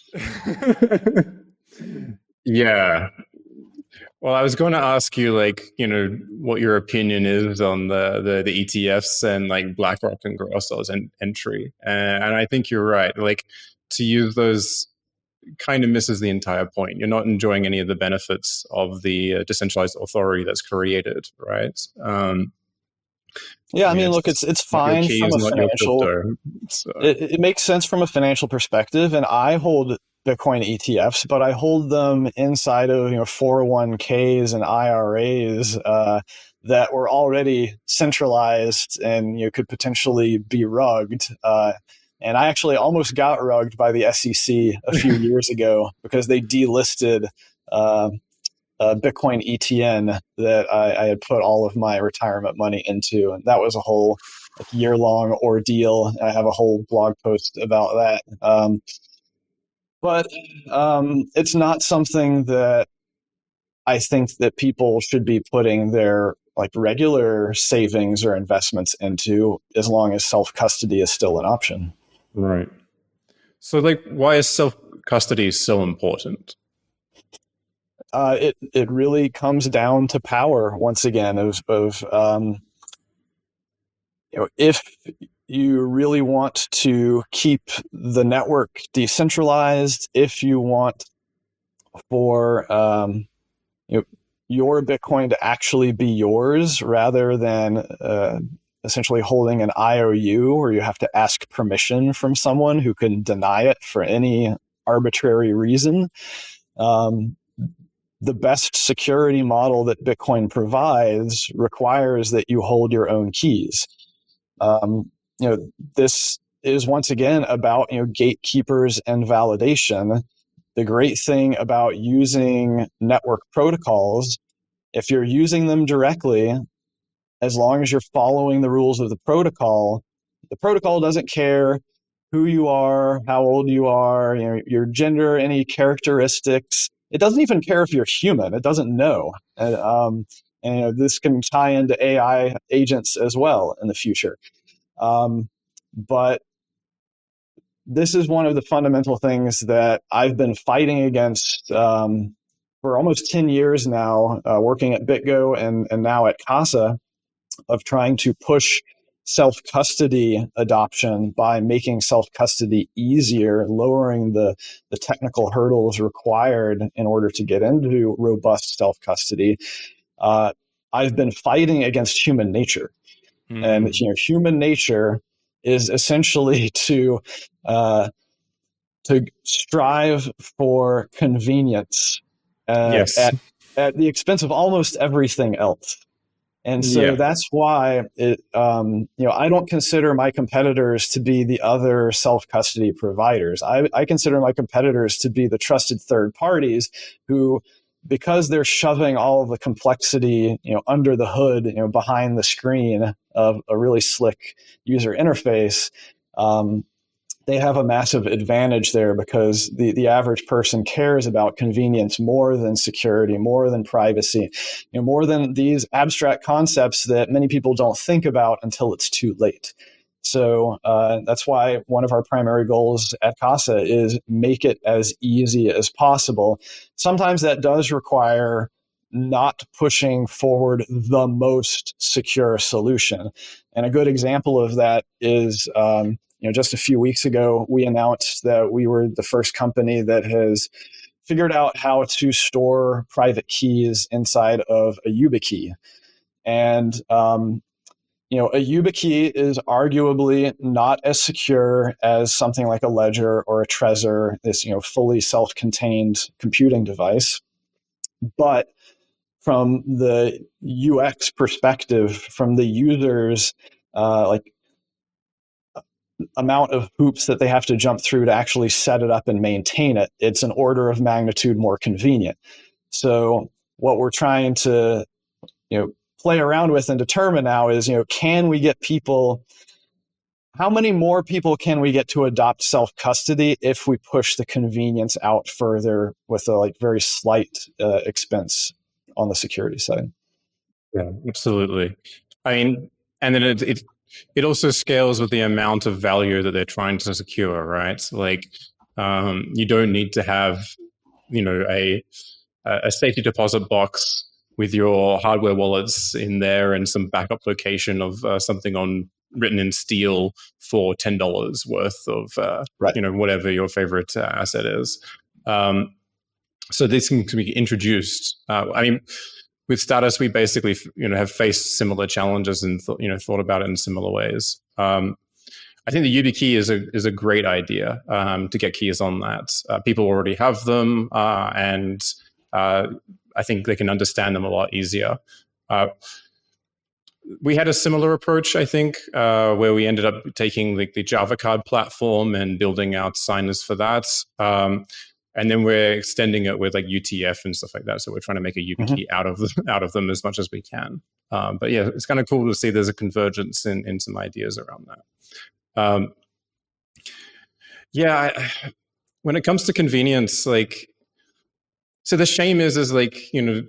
head. Yeah. Well, I was going to ask you, like, you know, what your opinion is on the the, the E T Fs and like BlackRock and Grossos and entry. Uh, and I think you're right. Like, to use those kind of misses the entire point. You're not enjoying any of the benefits of the uh, decentralized authority that's created, right? Um, yeah, I mean, look, it's it's fine from a financial. So. It, it makes sense from a financial perspective, and I hold Bitcoin E T Fs, but I hold them inside of, you know, four oh one k's and I R As uh, that were already centralized and, you know, could potentially be rugged. Uh, and I actually almost got rugged by the S E C a few years ago because they delisted uh, uh, Bitcoin E T N that I, I had put all of my retirement money into, and that was a whole like, year-long ordeal. I have a whole blog post about that. Um, But um, it's not something that I think that people should be putting their like regular savings or investments into, as long as self-custody is still an option. Right. So, like, why is self-custody so important? Uh, it it really comes down to power once again. Of of um, you know, if you really want to keep the network decentralized, if you want for um, you know, your Bitcoin to actually be yours rather than uh, essentially holding an I O U where you have to ask permission from someone who can deny it for any arbitrary reason. Um, the best security model that Bitcoin provides requires that you hold your own keys. Um, you know, this is once again about, you know, gatekeepers and validation. The great thing about using network protocols, if you're using them directly, as long as you're following the rules of the protocol, the protocol doesn't care who you are, how old you are, you know, your gender, any characteristics. It doesn't even care if you're human. It doesn't know. And, um, and you know, this can tie into A I agents as well in the future. Um, but this is one of the fundamental things that I've been fighting against um, for almost ten years now, uh, working at BitGo and, and now at Casa, of trying to push self-custody adoption by making self-custody easier, lowering the, the technical hurdles required in order to get into robust self-custody. Uh, I've been fighting against human nature. Mm. And you know, human nature is essentially to uh, to strive for convenience uh, yes. at at the expense of almost everything else. And so yeah. that's why it, um, you know, I don't consider my competitors to be the other self-custody providers. I, I consider my competitors to be the trusted third parties who, because they're shoving all of the complexity, you know, under the hood, you know, behind the screen of a really slick user interface, um, they have a massive advantage there because the, the average person cares about convenience more than security, more than privacy, you know, more than these abstract concepts that many people don't think about until it's too late. So uh, that's why one of our primary goals at Casa is make it as easy as possible. Sometimes that does require not pushing forward the most secure solution. And a good example of that is, um, you know, just a few weeks ago, we announced that we were the first company that has figured out how to store private keys inside of a YubiKey. And, um, you know, a YubiKey is arguably not as secure as something like a Ledger or a Trezor, this, you know, fully self-contained computing device. But from the U X perspective, from the user's, uh, like, amount of hoops that they have to jump through to actually set it up and maintain it, it's an order of magnitude more convenient. So what we're trying to, you know, play around with and determine now is, you know, can we get people, how many more people can we get to adopt self-custody if we push the convenience out further with a like very slight uh, expense on the security side? Yeah, absolutely. I mean, and then it, it it also scales with the amount of value that they're trying to secure, right? Like, um, you don't need to have, you know, a a safety deposit box with your hardware wallets in there and some backup location of uh, something on written in steel for ten dollars worth of, uh, right. you know, whatever your favorite uh, asset is. Um, so this can be introduced. Uh, I mean, with Status, we basically, you know, have faced similar challenges and th- you know thought about it in similar ways. Um, I think the YubiKey is a is a great idea um, to get keys on that. Uh, people already have them, uh, and uh, I think they can understand them a lot easier. Uh, we had a similar approach, I think, uh, where we ended up taking the, the Java Card platform and building out signers for that. Um, And then we're extending it with like U T F and stuff like that. So we're trying to make a YubiKey mm-hmm. out of out of them as much as we can. Um, but yeah, it's kind of cool to see there's a convergence in, in some ideas around that. Um, yeah, I, when it comes to convenience, like, so the shame is, is like, you know,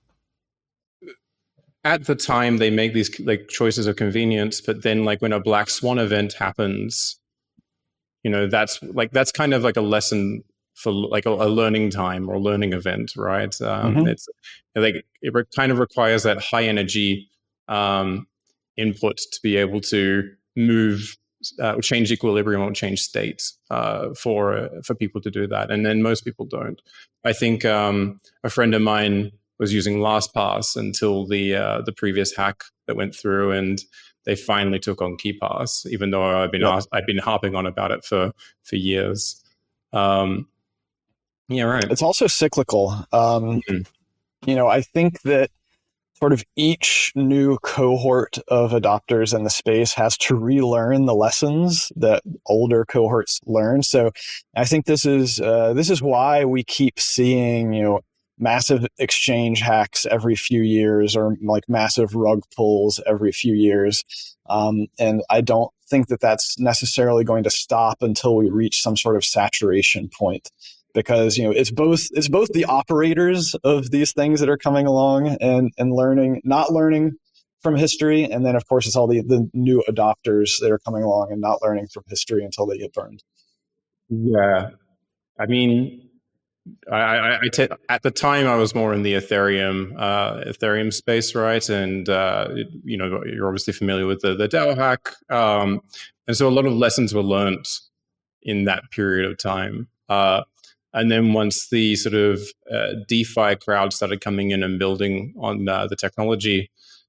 at the time they make these like choices of convenience, but then like when a black swan event happens, you know, that's like, that's kind of like a lesson for like a, a learning time or learning event, right? Um, mm-hmm. It's like it re- kind of requires that high energy um, input to be able to move, uh, change equilibrium or change state uh, for uh, for people to do that, and then most people don't. I think um, a friend of mine was using LastPass until the uh, the previous hack that went through, and they finally took on KeePass, even though I've been yep. asked, I've been harping on about it for for years. Um, Yeah, right. It's also cyclical. Um, mm-hmm. You know, I think that sort of each new cohort of adopters in the space has to relearn the lessons that older cohorts learned. So I think this is uh, this is why we keep seeing, you know, massive exchange hacks every few years or like massive rug pulls every few years. Um, and I don't think that that's necessarily going to stop until we reach some sort of saturation point. Because, you know, it's both it's both the operators of these things that are coming along and, and learning, not learning from history. And then, of course, it's all the, the new adopters that are coming along and not learning from history until they get burned. Yeah. I mean, I, I, I t- at the time, I was more in the Ethereum uh, Ethereum space, right? And, uh, you know, you're obviously familiar with the, the DAO hack. Um, and so a lot of lessons were learned in that period of time. Uh, And then once the sort of uh, DeFi crowd started coming in and building on uh, the technology,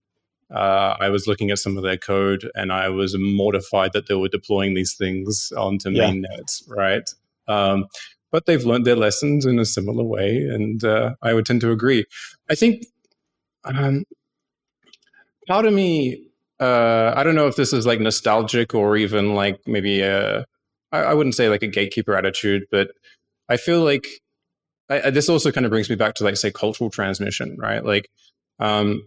uh, I was looking at some of their code and I was mortified that they were deploying these things onto yeah. mainnets, right? Um, but they've learned their lessons in a similar way, and uh, I would tend to agree. I think um, part of me, uh, I don't know if this is like nostalgic or even like maybe a, I, I wouldn't say like a gatekeeper attitude, but I feel like I, this also kind of brings me back to, like, say, cultural transmission, right? Like, um,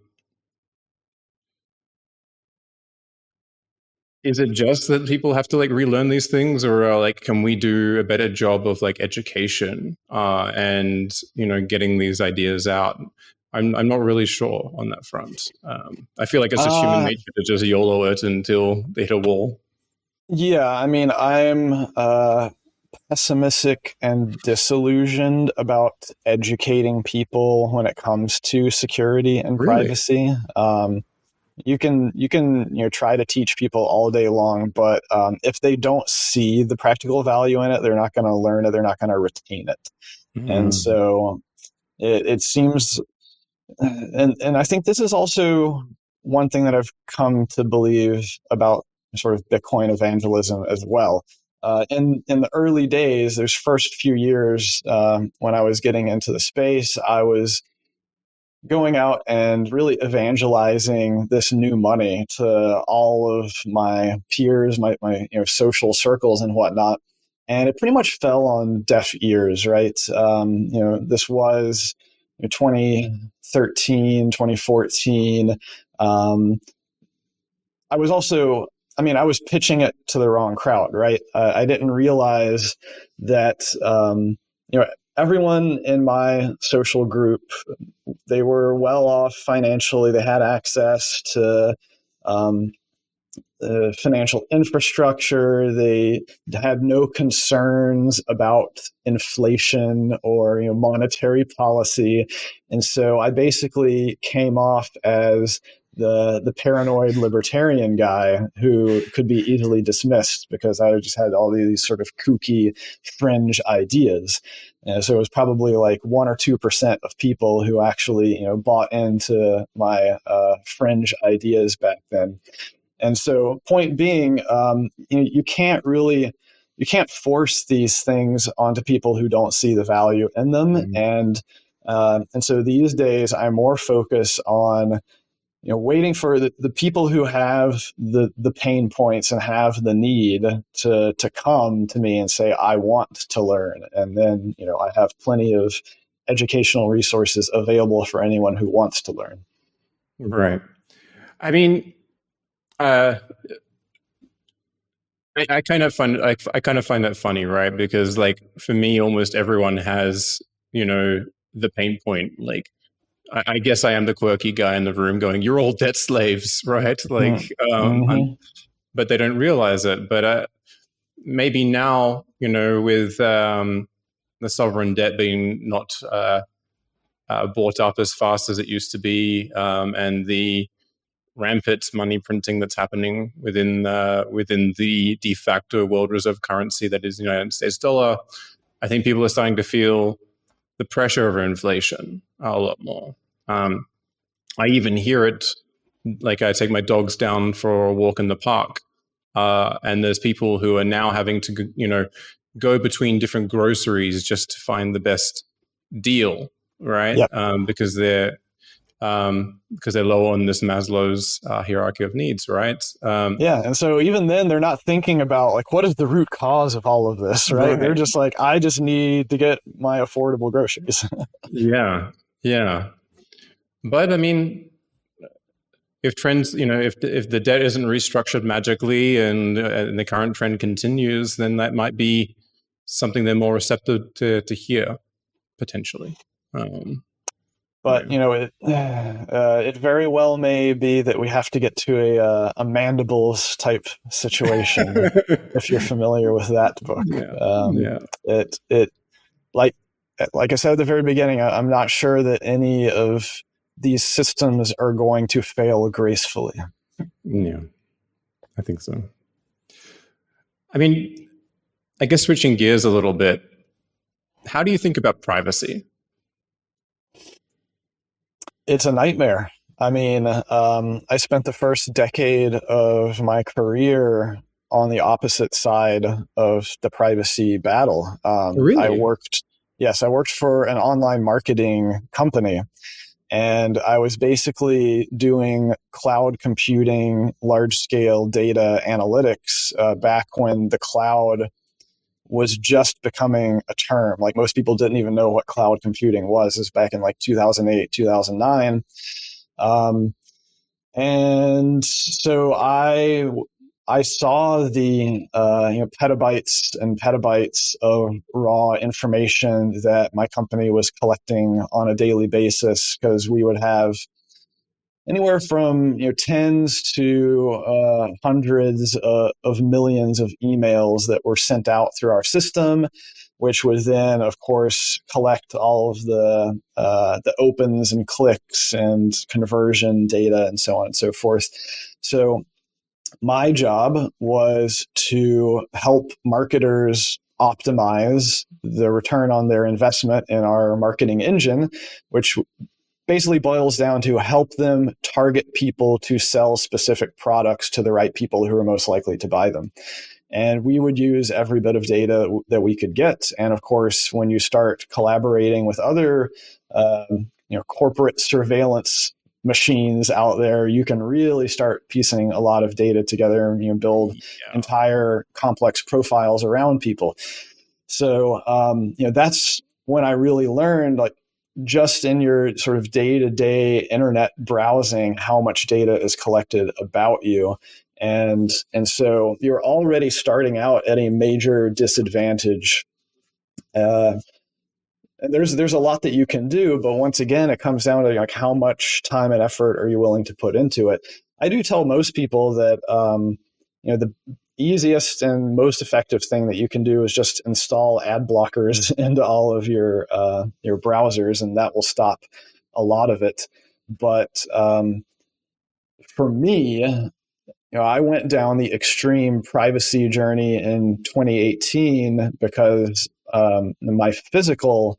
is it just that people have to like relearn these things, or uh, like, can we do a better job of like education uh, and you know getting these ideas out? I'm I'm not really sure on that front. Um, I feel like it's just uh, human nature to just YOLO it until they hit a wall. Yeah, I mean, I'm. Uh... pessimistic and disillusioned about educating people when it comes to security and really? privacy. Um, you can you can you know try to teach people all day long, but um, if they don't see the practical value in it, they're not going to learn it. They're not going to retain it. Mm. And so it, it seems, and and I think this is also one thing that I've come to believe about sort of Bitcoin evangelism as well. Uh, in, in the early days, those first few years um, when I was getting into the space, I was going out and really evangelizing this new money to all of my peers, my, my you know, social circles and whatnot. And it pretty much fell on deaf ears, right? Um, you know, this was twenty thirteen, twenty fourteen. Um, I was also, I mean, I was pitching it to the wrong crowd, right? Uh, I didn't realize that, um, you know, everyone in my social group, they were well off financially. They had access to um, uh, financial infrastructure. They had no concerns about inflation or, you know, monetary policy. And so I basically came off as the the paranoid libertarian guy who could be easily dismissed because I just had all these sort of kooky fringe ideas. And so it was probably like one or two percent of people who actually, you know, bought into my uh, fringe ideas back then. And so, point being, um, you know, you can't really, you can't force these things onto people who don't see the value in them. Mm-hmm. And uh, and so these days, I'm more focused on, you know, waiting for the, the people who have the the pain points and have the need to to come to me and say, I want to learn. And then, you know, I have plenty of educational resources available for anyone who wants to learn. Right. I mean, Uh, I, I kind of find I, I kind of find that funny, right? Because like for me, almost everyone has, you know, the pain point. Like, I, I guess I am the quirky guy in the room going, "You're all debt slaves," right? Like, um, mm-hmm. but they don't realize it. But uh, maybe now, you know, with um, the sovereign debt being not uh, uh, bought up as fast as it used to be, um, and the rampant money printing that's happening within uh, within the de facto world reserve currency that is the United States dollar, I think people are starting to feel the pressure of inflation a lot more. Um, I even hear it, like I take my dogs down for a walk in the park, uh, and there's people who are now having to, you know, go between different groceries just to find the best deal, right? Yep. Um, because they're um, because they're low on this Maslow's uh, hierarchy of needs, right? Um, yeah, and so even then, they're not thinking about like what is the root cause of all of this, right? right. They're just like, I just need to get my affordable groceries. yeah, yeah. But I mean, if trends, you know, if if the debt isn't restructured magically and, uh, and the current trend continues, then that might be something they're more receptive to to hear potentially. Um, But, you know, it uh, it very well may be that we have to get to a, uh, a mandibles type situation, if you're familiar with that book. Yeah. Um, yeah. It, it like, like I said at the very beginning, I'm not sure that any of these systems are going to fail gracefully. Yeah, I think so. I mean, I guess switching gears a little bit, how do you think about privacy? It's a nightmare. I mean, um, I spent the first decade of my career on the opposite side of the privacy battle. Um, really? I worked, yes, I worked for an online marketing company, and I was basically doing cloud computing, large scale data analytics uh, back when the cloud was just becoming a term. Like most people didn't even know what cloud computing was. It was back in like two thousand eight, two thousand nine. Um, and so I, I saw the, uh, you know, petabytes and petabytes of raw information that my company was collecting on a daily basis, because we would have anywhere from, you know, tens to uh, hundreds uh, of millions of emails that were sent out through our system, which would then, of course, collect all of the uh, the opens and clicks and conversion data and so on and so forth. So my job was to help marketers optimize the return on their investment in our marketing engine, which basically boils down to help them target people to sell specific products to the right people who are most likely to buy them. And we would use every bit of data that we could get. And of course, when you start collaborating with other um, you know, corporate surveillance machines out there, you can really start piecing a lot of data together and, you know, build yeah. entire complex profiles around people. So, um, you know, that's when I really learned, like, just in your sort of day-to-day internet browsing, how much data is collected about you. And, and so you're already starting out at a major disadvantage. Uh, and there's, there's a lot that you can do, but once again, it comes down to like how much time and effort are you willing to put into it. I do tell most people that, um, you know, the easiest and most effective thing that you can do is just install ad blockers into all of your uh, your browsers, and that will stop a lot of it. But um, for me, you know, I went down the extreme privacy journey in twenty eighteen because um, my physical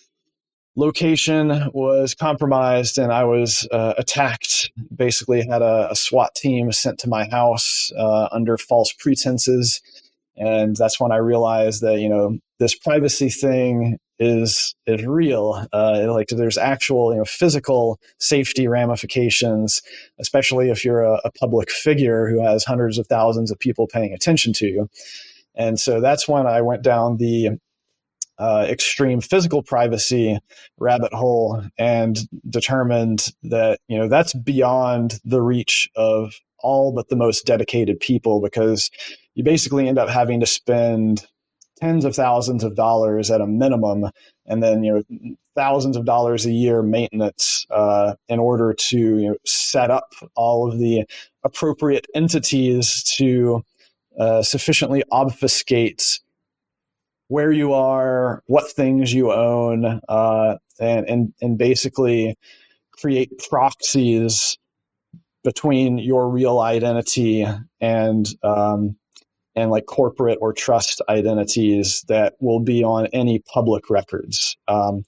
location was compromised and I was uh, attacked. Basically had a, a SWAT team sent to my house uh, under false pretenses. And that's when I realized that, you know, this privacy thing is is real. Uh, like there's actual, you know, physical safety ramifications, especially if you're a, a public figure who has hundreds of thousands of people paying attention to you. And so that's when I went down the Uh, extreme physical privacy rabbit hole and determined that, you know, that's beyond the reach of all but the most dedicated people, because you basically end up having to spend tens of thousands of dollars at a minimum, and then, you know, thousands of dollars a year maintenance uh, in order to, you know, set up all of the appropriate entities to uh, sufficiently obfuscate where you are, what things you own, uh, and, and and basically create proxies between your real identity and um, and like corporate or trust identities that will be on any public records. Um,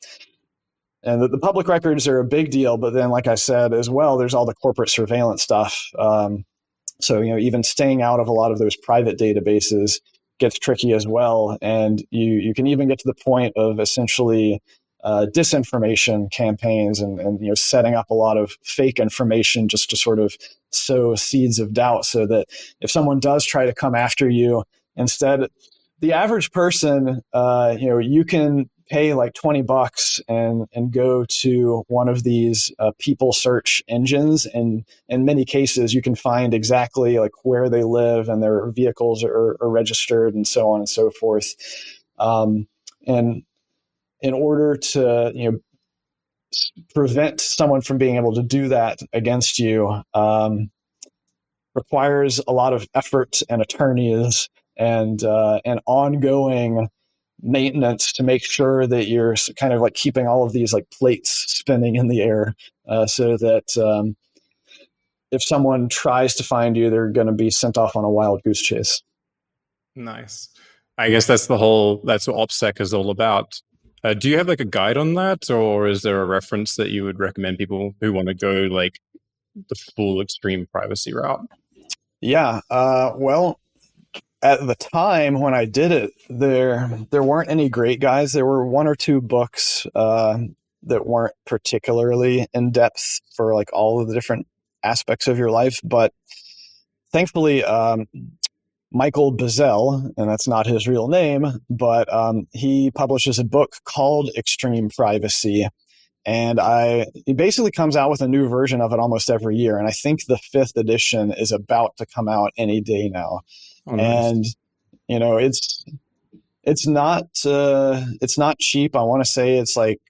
and the, the public records are a big deal, but then, like I said as well, there's all the corporate surveillance stuff. Um, so, you know, even staying out of a lot of those private databases gets tricky as well. And you, you can even get to the point of essentially uh, disinformation campaigns and, and, you know, setting up a lot of fake information just to sort of sow seeds of doubt, so that if someone does try to come after you, instead, the average person, uh, you know, you can pay like twenty bucks and, and go to one of these uh, people search engines. And in many cases, you can find exactly like where they live and their vehicles are, are registered and so on and so forth. Um, and in order to, you know, prevent someone from being able to do that against you, um, requires a lot of effort and attorneys and, uh, and ongoing maintenance to make sure that you're kind of like keeping all of these like plates spinning in the air, uh, so that um, if someone tries to find you, they're going to be sent off on a wild goose chase. Nice. I guess that's the whole, that's what OPSEC is all about. Uh, do you have like a guide on that, or is there a reference that you would recommend people who want to go like the full extreme privacy route? Yeah. Uh, well, at the time when I did it, there there weren't any great guides. There were one or two books uh, that weren't particularly in depth for like all of the different aspects of your life. But thankfully, um, Michael Bazzell, and that's not his real name, but um, he publishes a book called Extreme Privacy. And I, he basically comes out with a new version of it almost every year. And I think the fifth edition is about to come out any day now. Oh, nice. And, you know, it's, it's not, uh, it's not cheap. I want to say it's like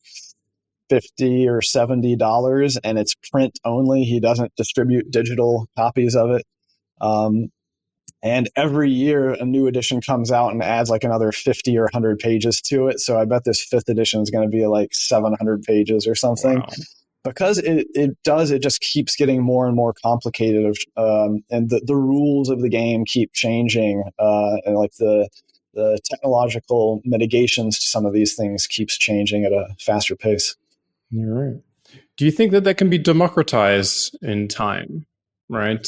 fifty or seventy dollars, and it's print only. He doesn't distribute digital copies of it. Um, and every year a new edition comes out and adds like another fifty or one hundred pages to it. So I bet this fifth edition is going to be like seven hundred pages or something. Wow. Because it, it does, it just keeps getting more and more complicated. Um, and the, the rules of the game keep changing. Uh, and like the, the technological mitigations to some of these things keeps changing at a faster pace. You're right. Do you think that that can be democratized in time, right?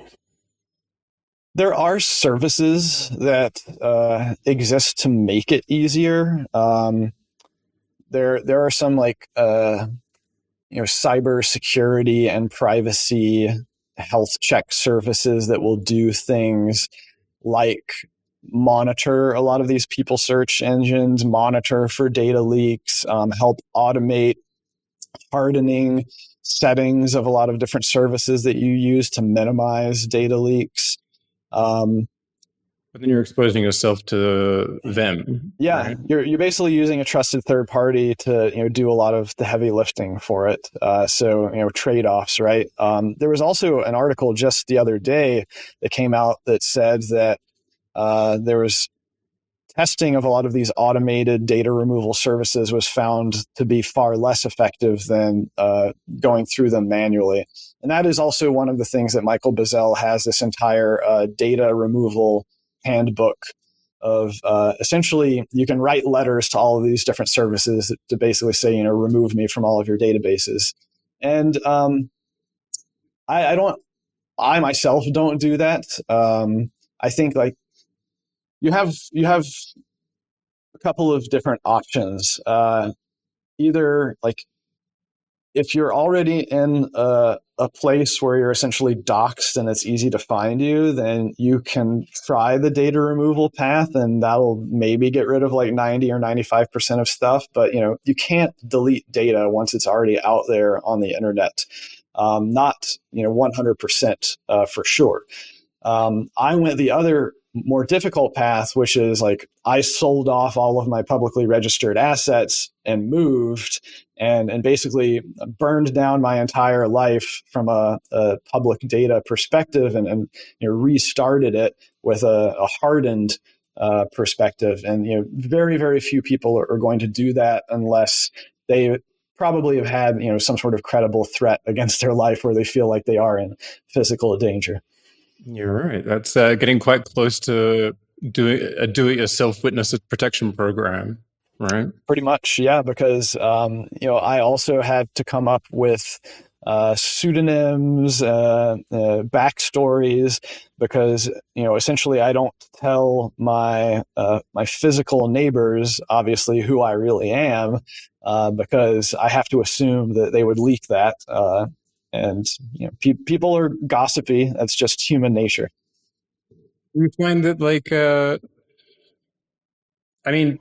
There are services that uh, exist to make it easier. Um, there, there are some like, uh, you know, cyber security and privacy health check services that will do things like monitor a lot of these people search engines, monitor for data leaks, um, help automate hardening settings of a lot of different services that you use to minimize data leaks. Um, but then you're exposing yourself to them. Yeah, right? you're you're basically using a trusted third party to you know do a lot of the heavy lifting for it. Uh, so you know trade-offs, right? Um, there was also an article just the other day that came out that said that uh, there was testing of a lot of these automated data removal services was found to be far less effective than uh, going through them manually. And that is also one of the things that Michael Bazzell has this entire uh, data removal handbook of uh, essentially you can write letters to all of these different services to basically say, you know, remove me from all of your databases. And um, I, I don't, I myself don't do that. Um, I think like you have, you have a couple of different options. Uh, either like if you're already in a, a place where you're essentially doxxed and it's easy to find you, then you can try the data removal path and that'll maybe get rid of like ninety or ninety-five percent of stuff. But, you know, you can't delete data once it's already out there on the internet. Um, not, you know, one hundred percent uh, for sure. Um, I went the other more difficult path, which is like I sold off all of my publicly registered assets and moved and, and basically burned down my entire life from a, a public data perspective and, and you know, restarted it with a, a hardened uh, perspective. And you know, very, very few people are, are going to do that unless they probably have had you know some sort of credible threat against their life where they feel like they are in physical danger. You're right. That's uh, getting quite close to doing a do-it-yourself witness protection program, right? Pretty much, yeah. Because um, you know, I also had to come up with uh, pseudonyms, uh, uh, backstories, because you know, essentially, I don't tell my uh, my physical neighbors, obviously, who I really am, uh, because I have to assume that they would leak that. Uh, And you know, pe- people are gossipy. That's just human nature. You find that, like, uh, I mean,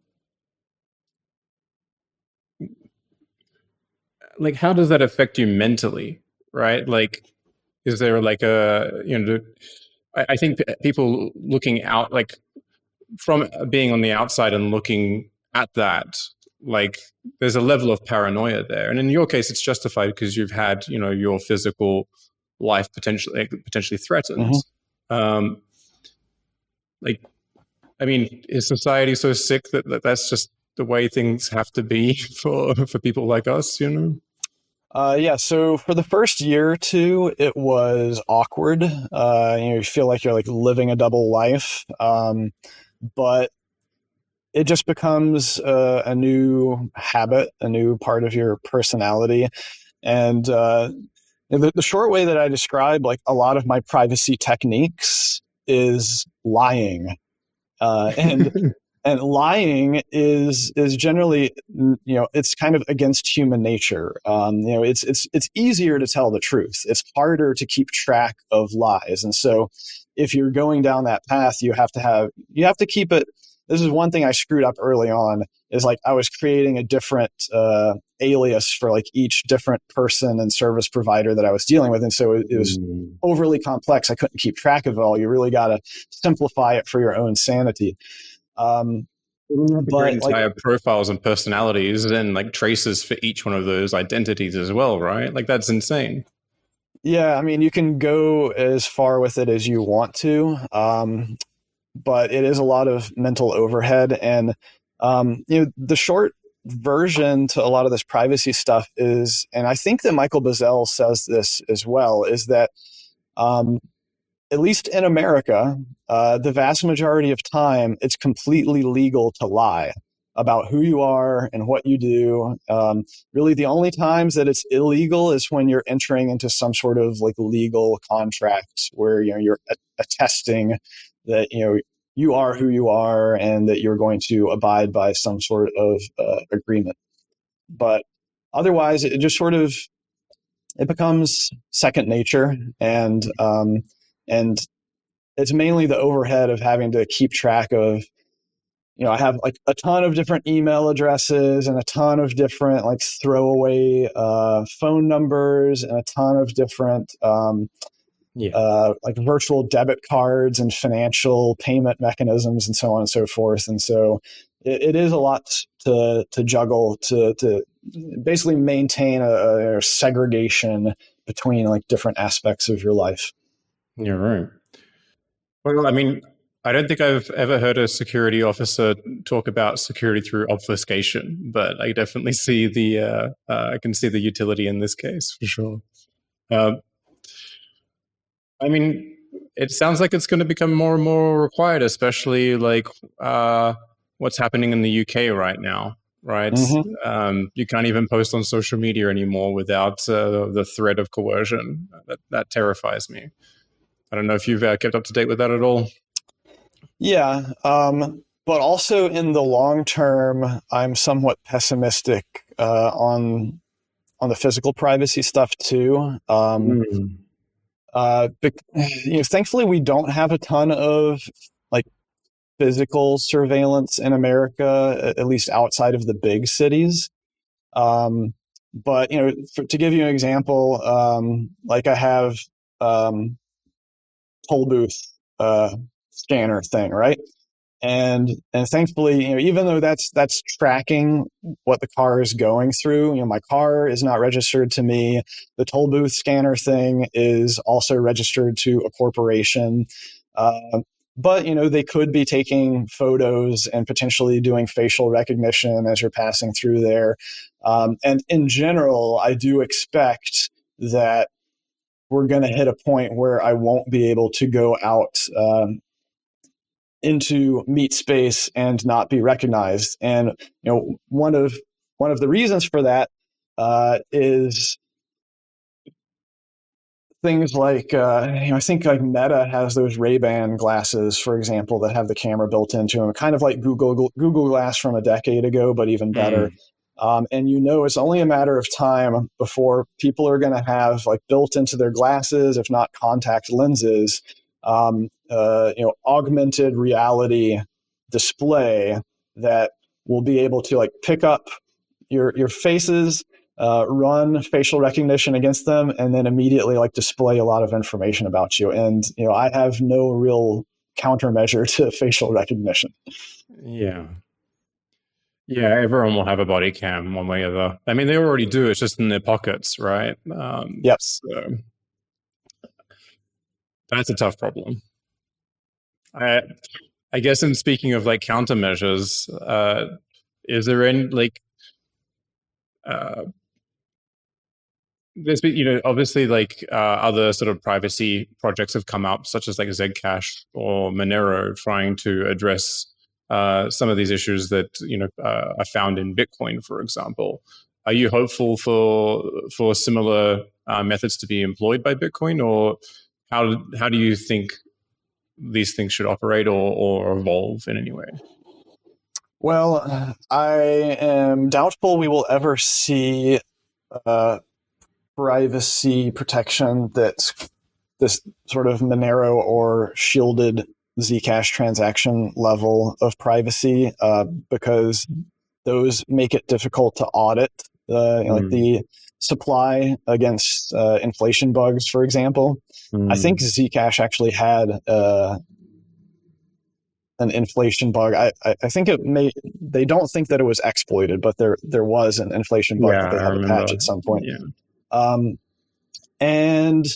like, how does that affect you mentally, right? Like, is there like a, you know, I, I think people looking out, like, from being on the outside and looking at that, like, there's a level of paranoia there. And in your case, it's justified because you've had, you know, your physical life potentially potentially threatened. Mm-hmm. Um, like, I mean, is society so sick that, that that's just the way things have to be for for people like us, you know? Uh, yeah, so for the first year or two, it was awkward. Uh, you know, you feel like you're like living a double life, um, but it just becomes uh, a new habit, a new part of your personality. And uh, the, the short way that I describe like a lot of my privacy techniques is lying. Uh, and and lying is is generally, you know, it's kind of against human nature. Um, you know, it's it's it's easier to tell the truth. It's harder to keep track of lies. And so, if you're going down that path, you have to have you have to keep it. This is one thing I screwed up early on. Is like I was creating a different uh, alias for like each different person and service provider that I was dealing with, and so it, it was mm. overly complex. I couldn't keep track of it all. You really got to simplify it for your own sanity. Um, but entire like, profiles and personalities and like traces for each one of those identities as well, right? Like that's insane. Yeah, I mean, you can go as far with it as you want to, um, but it is a lot of mental overhead. And um, you know, the short version to a lot of this privacy stuff is, and I think that Michael Bazzell says this as well, is that um, at least in America, uh, the vast majority of time, it's completely legal to lie about who you are and what you do. Um, really, the only times that it's illegal is when you're entering into some sort of like legal contract where you know you're attesting that you know you are who you are and that you're going to abide by some sort of uh, agreement. But otherwise, it just sort of it becomes second nature, and um, and it's mainly the overhead of having to keep track of you know, I have like a ton of different email addresses and a ton of different like throwaway uh, phone numbers and a ton of different um, Yeah. uh, like virtual debit cards and financial payment mechanisms and so on and so forth. And so it, it is a lot to to juggle to to basically maintain a, a segregation between like different aspects of your life. You're right. Well, I mean, I don't think I've ever heard a security officer talk about security through obfuscation, but I definitely see the uh, uh, I can see the utility in this case for sure. Uh, I mean, it sounds like it's going to become more and more required, especially like uh, what's happening in the U K right now, right? Mm-hmm. Um, you can't even post on social media anymore without uh, the threat of coercion. That, that terrifies me. I don't know if you've uh, kept up to date with that at all. Yeah, um, but also in the long term, I'm somewhat pessimistic uh, on on the physical privacy stuff too. Um, Mm. uh, you know, thankfully, we don't have a ton of like physical surveillance in America, at least outside of the big cities. Um, but you know, for, to give you an example, um, like I have um, toll booth uh, scanner thing, right? And and thankfully, you know, even though that's that's tracking what the car is going through, you know, my car is not registered to me. The toll booth scanner thing is also registered to a corporation. Uh, but you know, they could be taking photos and potentially doing facial recognition as you're passing through there. Um, and in general, I do expect that we're going to hit a point where I won't be able to go out um, into meat space and not be recognized. And you know, one of one of the reasons for that uh, is things like uh, you know, I think like Meta has those Ray-Ban glasses, for example, that have the camera built into them, kind of like Google Google Glass from a decade ago, but even better. Mm. Um, and you know, it's only a matter of time before people are going to have like built into their glasses, if not contact lenses, um, uh, you know, augmented reality display that will be able to like pick up your your faces, uh, run facial recognition against them, and then immediately like display a lot of information about you. And you know, I have no real countermeasure to facial recognition. Yeah. Yeah, everyone will have a body cam one way or the other. I mean, they already do. It's just in their pockets, right? Um, Yep. So that's a tough problem. I, I guess in speaking of like countermeasures, uh, is there any like, uh, there's been, you know, obviously like uh, other sort of privacy projects have come up, such as like Zcash or Monero, trying to address uh, some of these issues that you know uh, are found in Bitcoin, for example. Are you hopeful for for similar uh, methods to be employed by Bitcoin, or how how do you think these things should operate or, or evolve in any way? Well, I am doubtful we will ever see uh, privacy protection that's this sort of Monero or shielded Zcash transaction level of privacy, uh, because those make it difficult to audit, uh, you know, mm. like the supply against uh, inflation bugs, for example. Mm. I think Zcash actually had uh, an inflation bug. I, I think it may. They don't think that it was exploited, but there there was an inflation bug yeah, that they had to patch at some point. Yeah. Um, and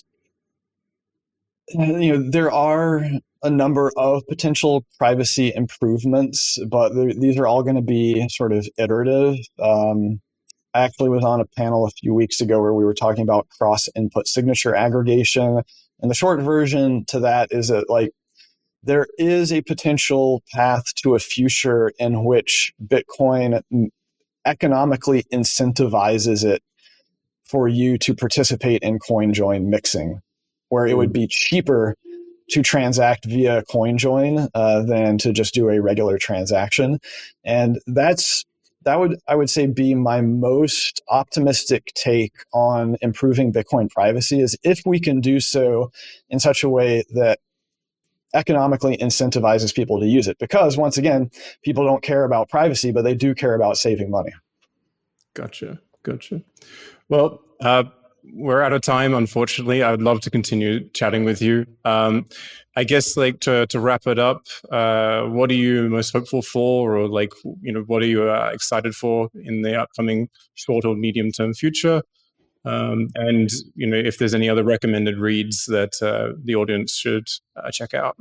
you know, there are a number of potential privacy improvements, but these are all going to be sort of iterative. Um, I actually was on a panel a few weeks ago where we were talking about cross-input signature aggregation, and the short version to that is that like there is a potential path to a future in which Bitcoin economically incentivizes it for you to participate in CoinJoin mixing, where it would be cheaper to transact via CoinJoin uh, than to just do a regular transaction. And that's that would, I would say, be my most optimistic take on improving Bitcoin privacy, is if we can do so in such a way that economically incentivizes people to use it. Because once again, people don't care about privacy, but they do care about saving money. Gotcha. Gotcha. Well, uh, we're out of time, unfortunately. I would love to continue chatting with you. Um, I guess, like to to wrap it up, uh, what are you most hopeful for, or like you know, what are you uh, excited for in the upcoming short or medium term future? Um, and you know, if there's any other recommended reads that uh, the audience should uh, check out.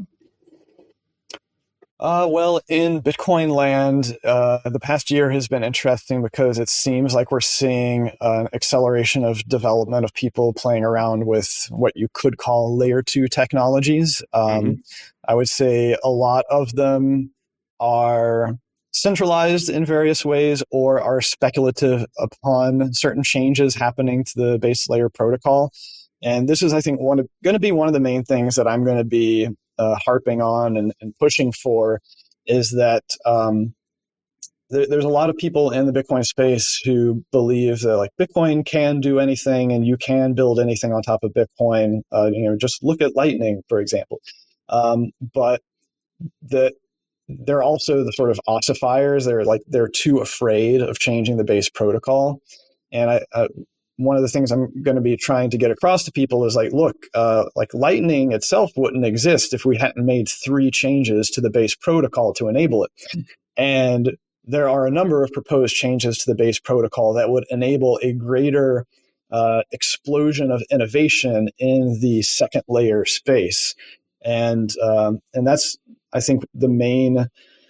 Uh, well, in Bitcoin land, uh, the past year has been interesting because it seems like we're seeing an acceleration of development of people playing around with what you could call layer two technologies. Um, mm-hmm. I would say a lot of them are centralized in various ways or are speculative upon certain changes happening to the base layer protocol. And this is, I think, one of, going to be one of the main things that I'm going to be Uh, harping on and, and pushing for, is that um, there, there's a lot of people in the Bitcoin space who believe that like Bitcoin can do anything and you can build anything on top of Bitcoin. Uh, you know, just look at Lightning, for example. Um, but that they're also the sort of ossifiers. They're like they're too afraid of changing the base protocol, and I. Uh, one of the things I'm going to be trying to get across to people is like, look, uh, like Lightning itself wouldn't exist if we hadn't made three changes to the base protocol to enable it. And there are a number of proposed changes to the base protocol that would enable a greater uh, explosion of innovation in the second layer space. And, um, and that's, I think, the main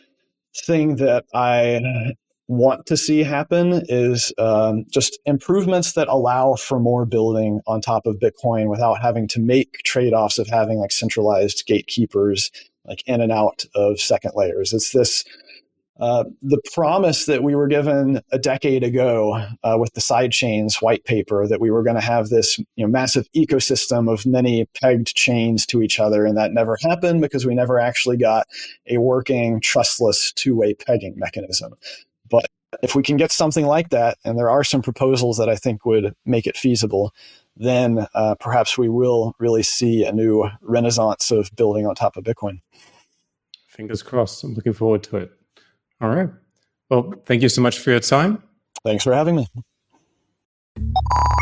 thing that I want to see happen is um, just improvements that allow for more building on top of Bitcoin without having to make trade-offs of having like centralized gatekeepers like in and out of second layers. It's this uh, the promise that we were given a decade ago uh, with the sidechains white paper that we were going to have this you know massive ecosystem of many pegged chains to each other, and that never happened because we never actually got a working trustless two-way pegging mechanism. But if we can get something like that, and there are some proposals that I think would make it feasible, then uh, perhaps we will really see a new renaissance of building on top of Bitcoin. Fingers crossed. I'm looking forward to it. All right. Well, thank you so much for your time. Thanks for having me.